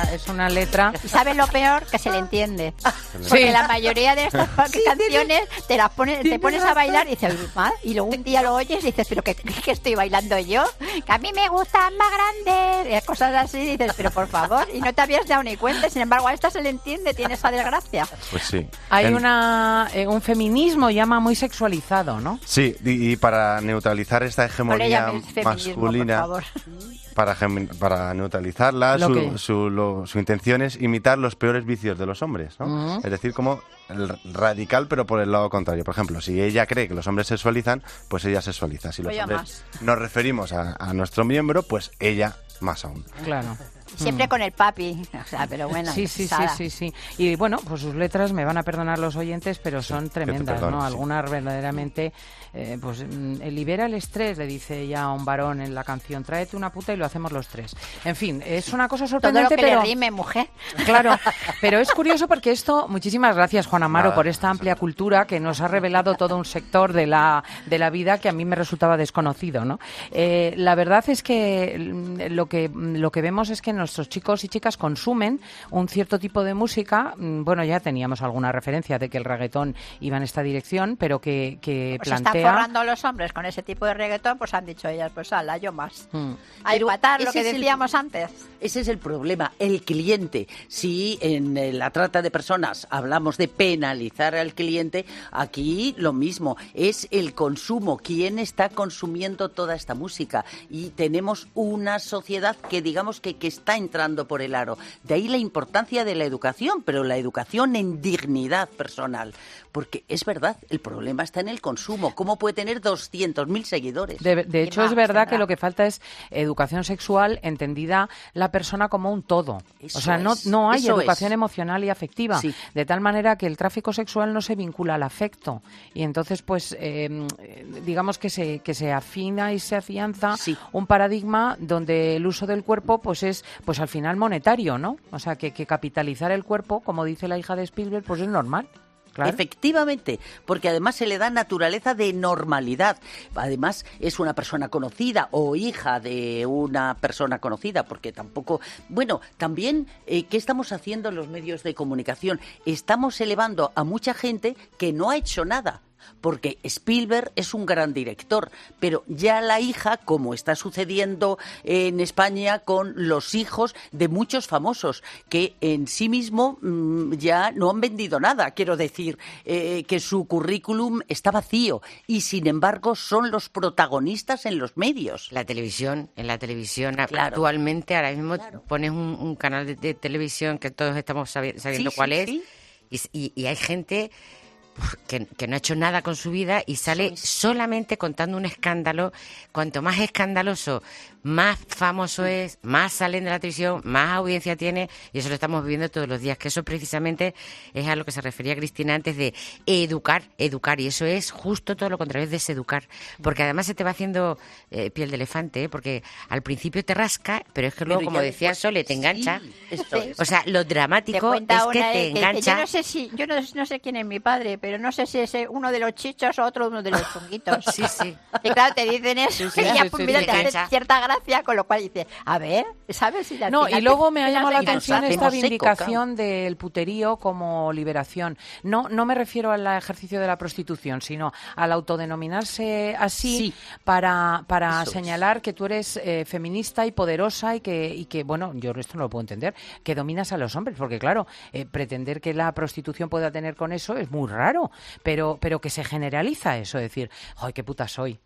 es una letra... ¿Y sabes lo peor? Que se le entiende. Sí. Porque la mayoría de estas sí, canciones te las pones, te pones a bailar y dices, "Ah", y luego un día lo oyes y dices, pero ¿qué, qué estoy bailando yo? Que a mí me gustan más grandes, cosas así, y dices, pero por favor, y no te habías dado ni cuenta, sin embargo a esta se le entiende, tiene esa desgracia. Pues sí. Hay En- una eh, un feminismo llama muy sexualizado, ¿no? Sí, y, y para neutralizar esta No le hegemonía llames feminismo, masculina, por favor. para, gem- para neutralizarla, Lo su, que- su, lo- su intención es imitar los peores vicios de los hombres, ¿no? Ujú. Es decir, como el radical, pero por el lado contrario. Por ejemplo, si ella cree que los hombres sexualizan, pues ella sexualiza. Si los Ella hombres nos referimos a, a nuestro miembro, pues ella más aún. Claro. Siempre Mm. con el papi, o sea, pero bueno. Sí, sí, sí, pesada. sí, sí. Y bueno, pues sus letras me van a perdonar los oyentes, pero son tremendas, perdono, ¿no? sí. Algunas verdaderamente, eh, pues mm, libera el estrés, le dice ya a un varón en la canción, tráete una puta y lo hacemos los tres. En fin, es una cosa Todo lo sorprendente, que pero... le rime, mujer. Claro, pero es curioso porque esto, muchísimas gracias Juan Amaro Nada, por esta amplia cultura que nos ha revelado todo un sector de la, de la vida que a mí me resultaba desconocido, ¿no? Eh, la verdad es que mm, lo que lo que vemos es que nuestros chicos y chicas consumen un cierto tipo de música, mm, bueno, ya teníamos alguna referencia de que el reggaetón iba en esta dirección, pero que, que Pues se están plantea... forrando los hombres con ese tipo de reggaetón, pues han dicho ellas, pues ala, yo más. Mm. A Pero empatar lo ese que es el- decíamos antes. Ese es el problema, el cliente. Si en eh, la trata de personas hablamos de penalizar al cliente, aquí lo mismo, es el consumo, quién está consumiendo toda esta música. Y tenemos una sociedad que digamos que, que está entrando por el aro. De ahí la importancia de la educación, pero la educación en dignidad personal. Porque es verdad, el problema está en el consumo. ¿Cómo puede tener doscientos mil seguidores? De, de hecho, más es verdad tendrá? que lo que falta es educación sexual entendida la persona como un todo. Eso o sea, no, es, no hay eso educación es. emocional y afectiva. Sí. De tal manera que el tráfico sexual no se vincula al afecto. Y entonces, pues, eh, digamos que se, que se afina y se afianza un paradigma donde el uso del cuerpo, pues, es, pues al final monetario, ¿no? O sea, que, que capitalizar el cuerpo, como dice la hija de Spielberg, pues es normal. Claro. Efectivamente, porque además se le da naturaleza de normalidad. Además es una persona conocida o hija de una persona conocida, porque tampoco... Bueno, también, eh, ¿qué estamos haciendo en los medios de comunicación? Estamos elevando a mucha gente que no ha hecho nada. Porque Spielberg es un gran director, pero ya la hija, como está sucediendo en España con los hijos de muchos famosos, que en sí mismo mmm, ya no han vendido nada, quiero decir, eh, que su currículum está vacío y sin embargo son los protagonistas en los medios. La televisión, en la televisión Claro. actualmente, ahora mismo pones un, un canal de, de televisión que todos estamos sabi- sabiendo Sí, cuál sí, es, sí. Y, y- y hay gente que, que no ha hecho nada con su vida y sale solamente contando un escándalo. Cuanto más escandaloso, más famoso es, más salen de la televisión, más audiencia tiene, y eso lo estamos viviendo todos los días, que eso precisamente es a lo que se refería Cristina antes de educar, educar, y eso es justo todo lo contrario, es deseducar, porque además se te va haciendo eh, piel de elefante, ¿eh? Porque al principio te rasca, pero es que luego, Pero como ya decía después- Sole, te engancha. Sí, esto es. O sea, lo Te dramático cuenta es una que eh, te que dice, engancha. yo no sé si, yo no, no sé quién es mi padre, pero no sé si es uno de los chichos o otro uno de los chunguitos. Sí, sí. Y claro, te dicen eso, Sí, sí, y ya sí, pues sí, mira, sí, te hace engancha. cierta gracia, con lo cual dice, a ver, ¿sabes? Si al No, final y luego me te- ha te llamado la las atención enganchas. esta hacemos seco, vindicación del puterío como liberación. No, no me refiero al ejercicio de la prostitución, sino al autodenominarse así Sí. para, para Eso es. señalar que tú eres eh, feminista y poderosa y que, y que, bueno, yo esto no lo puedo entender, que dominas a los hombres, porque claro, eh, pretender que la prostitución pueda tener con eso es muy raro, pero, pero que se generaliza eso, decir, ¡ay, qué puta soy!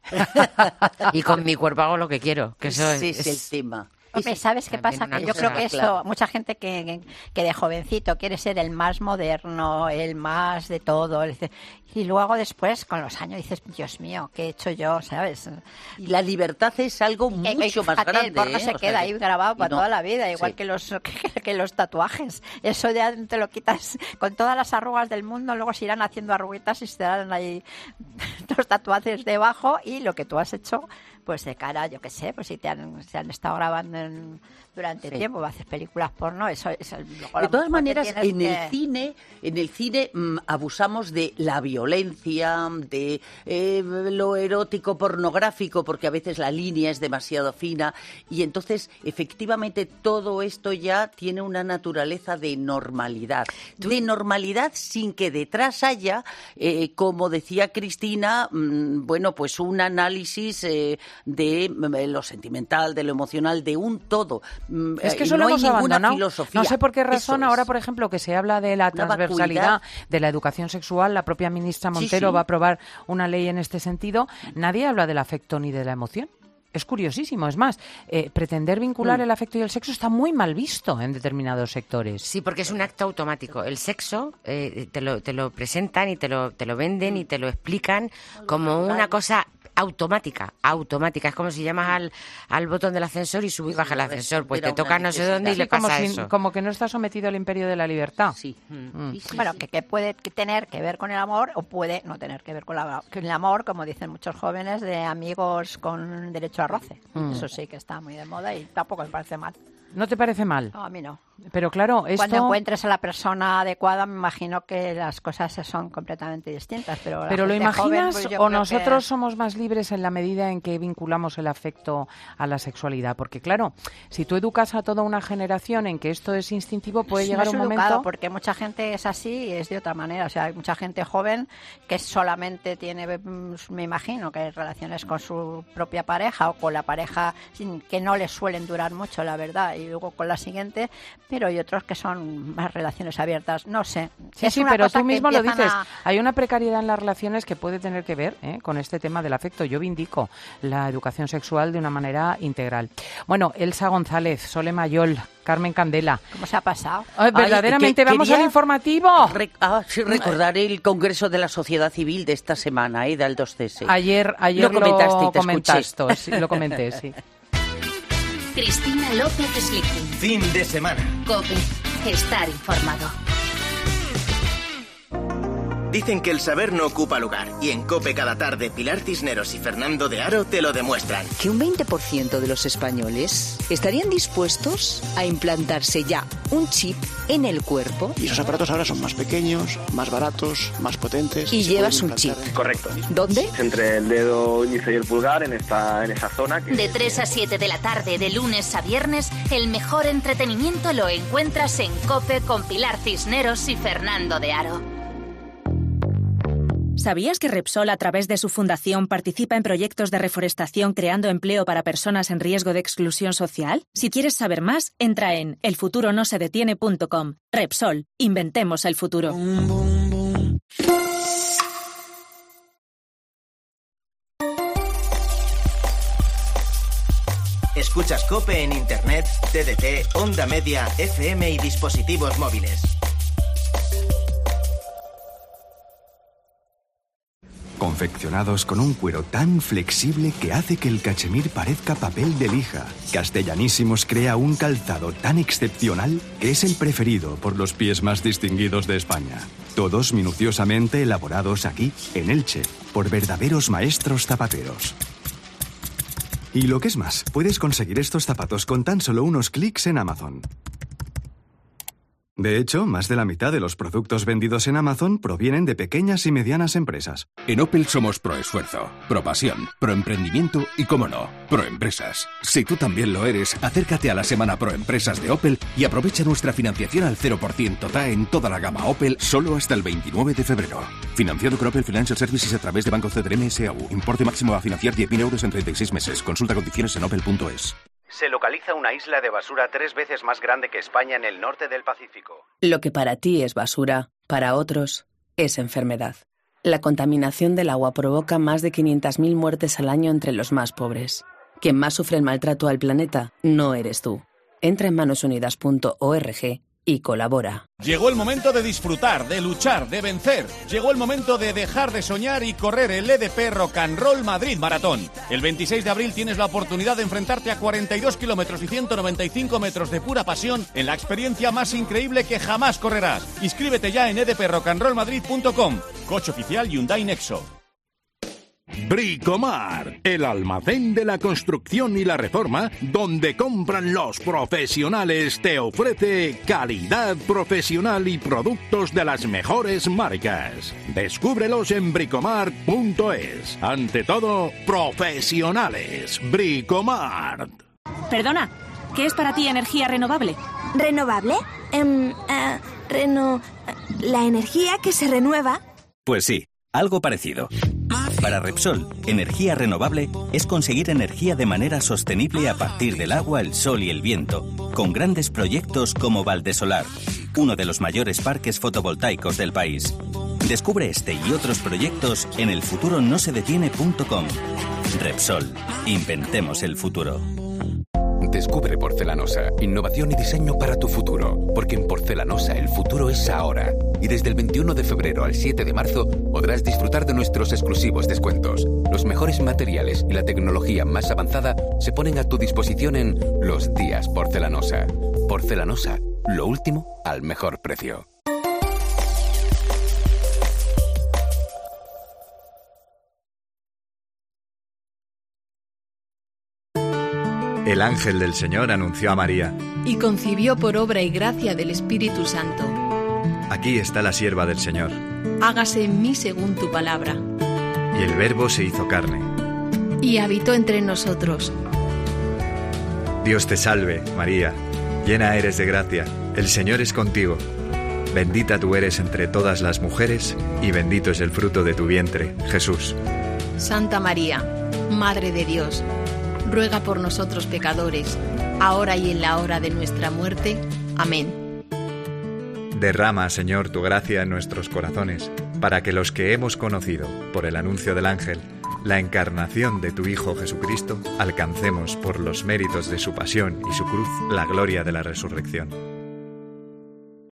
Y con mi cuerpo hago lo que quiero, que eso Ese es, es el tema. Hombre, ¿sabes qué también pasa? una Que yo cosa creo que eso, claro. mucha gente que, que, que de jovencito quiere ser el más moderno, el más de todo, el- y luego después, con los años, dices, Dios mío, ¿qué he hecho yo? ¿Sabes? Y la libertad es algo Que- mucho que, más fíjate, grande. el porno ¿eh? se O sea queda que- ahí grabado y para no. toda la vida, igual Sí. que los que, que los tatuajes. Eso de te lo quitas con todas las arrugas del mundo, luego se irán haciendo arruguitas y se darán ahí los tatuajes debajo, y lo que tú has hecho, pues de cara, yo qué sé, pues si te han, se han estado grabando en, durante sí. tiempo, haces películas porno, eso es... De todas maneras, en que... el cine, en el cine mmm, abusamos de la violencia, de eh, lo erótico pornográfico, porque a veces la línea es demasiado fina, y entonces, efectivamente, todo esto ya tiene una naturaleza de normalidad. De normalidad sin que detrás haya, eh, como decía Cristina, mmm, bueno, pues un análisis eh, de eh, lo sentimental, de lo emocional, de un todo. Es que eso no lo hemos hay ninguna abandonado. filosofía. No sé por qué razón Eso ahora, es. por ejemplo, que se habla de la Una transversalidad vacuidad. de la educación sexual, la propia ministra Montero Sí, sí. va a aprobar una ley en este sentido. Nadie habla del afecto ni de la emoción. Es curiosísimo. Es más, eh, pretender vincular Mm. el afecto y el sexo está muy mal visto en determinados sectores. Sí, porque es un acto automático. El sexo eh, te, lo, te lo presentan y te lo, te lo venden y te lo explican como una cosa automática, automática. Es como si llamas al, al botón del ascensor y subes y baja el ascensor. Pues te toca no sé dónde y le como pasa si- eso. Como que no está sometido al imperio de la libertad. Sí. Mm. Bueno, que, que puede tener que ver con el amor o puede no tener que ver con, la, con el amor, como dicen muchos jóvenes, de amigos con derecho a roce. Mm. Eso sí que está muy de moda y tampoco me parece mal. ¿No te parece mal? No, a mí no. Pero claro, esto... Cuando encuentres a la persona adecuada, me imagino que las cosas son completamente distintas. Pero, la ¿Pero lo gente imaginas joven, pues yo o creo nosotros que... somos más libres en la medida en que vinculamos el afecto a la sexualidad? Porque claro, si tú educas a toda una generación en que esto es instintivo, puede llegar no es un educado, momento... porque mucha gente es así y es de otra manera. O sea, hay mucha gente joven que solamente tiene, mm, me imagino, que relaciones con su propia pareja o con la pareja sin- que no les suelen durar mucho, la verdad, y luego con la siguiente, pero hay otros que son más relaciones abiertas. No sé. Sí, Es sí, una pero cosa tú que mismo lo empiezan dices. a- Hay una precariedad en las relaciones que puede tener que ver ¿eh? con este tema del afecto. Yo vindico la educación sexual de una manera integral. Bueno, Elsa González, Sole Mayol, Carmen Candela. ¿Cómo se ha pasado? Ay, verdaderamente, que vamos quería al informativo. Re- ah, sí, recordar el Congreso de la Sociedad Civil de esta semana, ¿eh? Del dos C S. Ayer, ayer lo comentaste, y te comentaste, escuché. sí, lo comenté, sí. Cristina López Slichting. Fin de semana. COPE. Estar informado. Dicen que el saber no ocupa lugar, y en COPE cada tarde Pilar Cisneros y Fernando de Aro te lo demuestran. Que un veinte por ciento de los españoles estarían dispuestos a implantarse ya un chip en el cuerpo. Y esos aparatos ahora son más pequeños, más baratos, más potentes. Y se llevas pueden un chip. implantar. Correcto. ¿Dónde? Entre el dedo índice y el pulgar, en esta, en esa zona. Que... De tres a siete de la tarde, de lunes a viernes, el mejor entretenimiento lo encuentras en COPE con Pilar Cisneros y Fernando de Aro. ¿Sabías que Repsol, a través de su fundación, participa en proyectos de reforestación creando empleo para personas en riesgo de exclusión social? Si quieres saber más, entra en el futuro no se detiene punto com. Repsol, inventemos el futuro. Escuchas COPE en Internet, T D T, Onda Media, F M y dispositivos móviles. Confeccionados con un cuero tan flexible que hace que el cachemir parezca papel de lija. Castellanísimos crea un calzado tan excepcional que es el preferido por los pies más distinguidos de España. Todos minuciosamente elaborados aquí, en Elche, por verdaderos maestros zapateros. Y lo que es más, puedes conseguir estos zapatos con tan solo unos clics en Amazon. De hecho, más de la mitad de los productos vendidos en Amazon provienen de pequeñas y medianas empresas. En Opel somos pro esfuerzo, pro pasión, pro emprendimiento y, como no, pro empresas. Si tú también lo eres, acércate a la Semana Pro Empresas de Opel y aprovecha nuestra financiación al cero por ciento T A E en toda la gama Opel solo hasta el veintinueve de febrero. Financiado por Opel Financial Services a través de Banco C D R M S A U. Importe máximo a financiar diez mil euros en treinta y seis meses. Consulta condiciones en opel punto es. Se localiza una isla de basura tres veces más grande que España en el norte del Pacífico. Lo que para ti es basura, para otros es enfermedad. La contaminación del agua provoca más de quinientas mil muertes al año entre los más pobres. Quien más sufre el maltrato al planeta no eres tú. Entra en manos unidas punto org y colabora. Llegó el momento de disfrutar, de luchar, de vencer. Llegó el momento de dejar de soñar y correr el E D P Rock and Roll Madrid Maratón. El veintiséis de abril tienes la oportunidad de enfrentarte a cuarenta y dos kilómetros y ciento noventa y cinco metros de pura pasión en la experiencia más increíble que jamás correrás. Inscríbete ya en e d p rock and roll madrid punto com. Coche oficial Hyundai Nexo. Bricomart, el almacén de la construcción y la reforma, donde compran los profesionales, te ofrece calidad profesional y productos de las mejores marcas. Descúbrelos en bricomart punto es. Ante todo, profesionales. Bricomart. Perdona, ¿qué es para ti energía renovable? ¿Renovable? Um, uh, reno... ¿La energía que se renueva? Pues sí, algo parecido. Para Repsol, energía renovable es conseguir energía de manera sostenible a partir del agua, el sol y el viento, con grandes proyectos como Valdesolar, uno de los mayores parques fotovoltaicos del país. Descubre este y otros proyectos en el futuro no se detiene punto com. Repsol, inventemos el futuro. Descubre Porcelanosa, innovación y diseño para tu futuro, porque en Porcelanosa el futuro es ahora. Y desde el veintiuno de febrero al siete de marzo podrás disfrutar de nuestros exclusivos descuentos. Los mejores materiales y la tecnología más avanzada se ponen a tu disposición en Los Días Porcelanosa. Porcelanosa, lo último al mejor precio. El ángel del Señor anunció a María: y concibió por obra y gracia del Espíritu Santo. Aquí está la sierva del Señor. Hágase en mí según tu palabra. Y el Verbo se hizo carne. Y habitó entre nosotros. Dios te salve, María, llena eres de gracia, el Señor es contigo. Bendita tú eres entre todas las mujeres, y bendito es el fruto de tu vientre, Jesús. Santa María, Madre de Dios, ruega por nosotros pecadores, ahora y en la hora de nuestra muerte. Amén. Derrama, Señor, tu gracia en nuestros corazones, para que los que hemos conocido, por el anuncio del ángel, la encarnación de tu Hijo Jesucristo, alcancemos por los méritos de su pasión y su cruz la gloria de la resurrección.